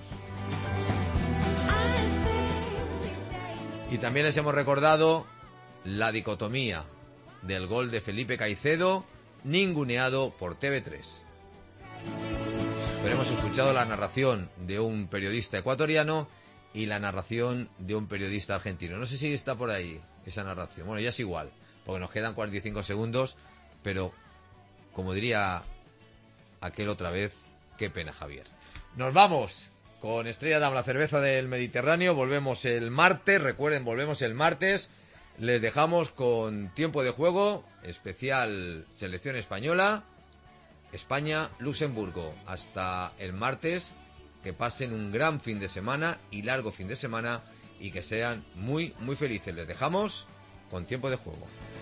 Y también les hemos recordado la dicotomía del gol de Felipe Caicedo, ninguneado por T V tres. Pero hemos escuchado la narración de un periodista ecuatoriano y la narración de un periodista argentino. No sé si está por ahí esa narración. Bueno, ya es igual, porque nos quedan cuarenta y cinco segundos, pero como diría aquel otra vez, qué pena, Javier. Nos vamos con Estrella Damm, la cerveza del Mediterráneo. Volvemos el martes, recuerden, volvemos el martes. Les dejamos con tiempo de juego, especial selección española, España-Luxemburgo. Hasta el martes, que pasen un gran fin de semana y largo fin de semana y que sean muy, muy felices. Les dejamos con tiempo de juego.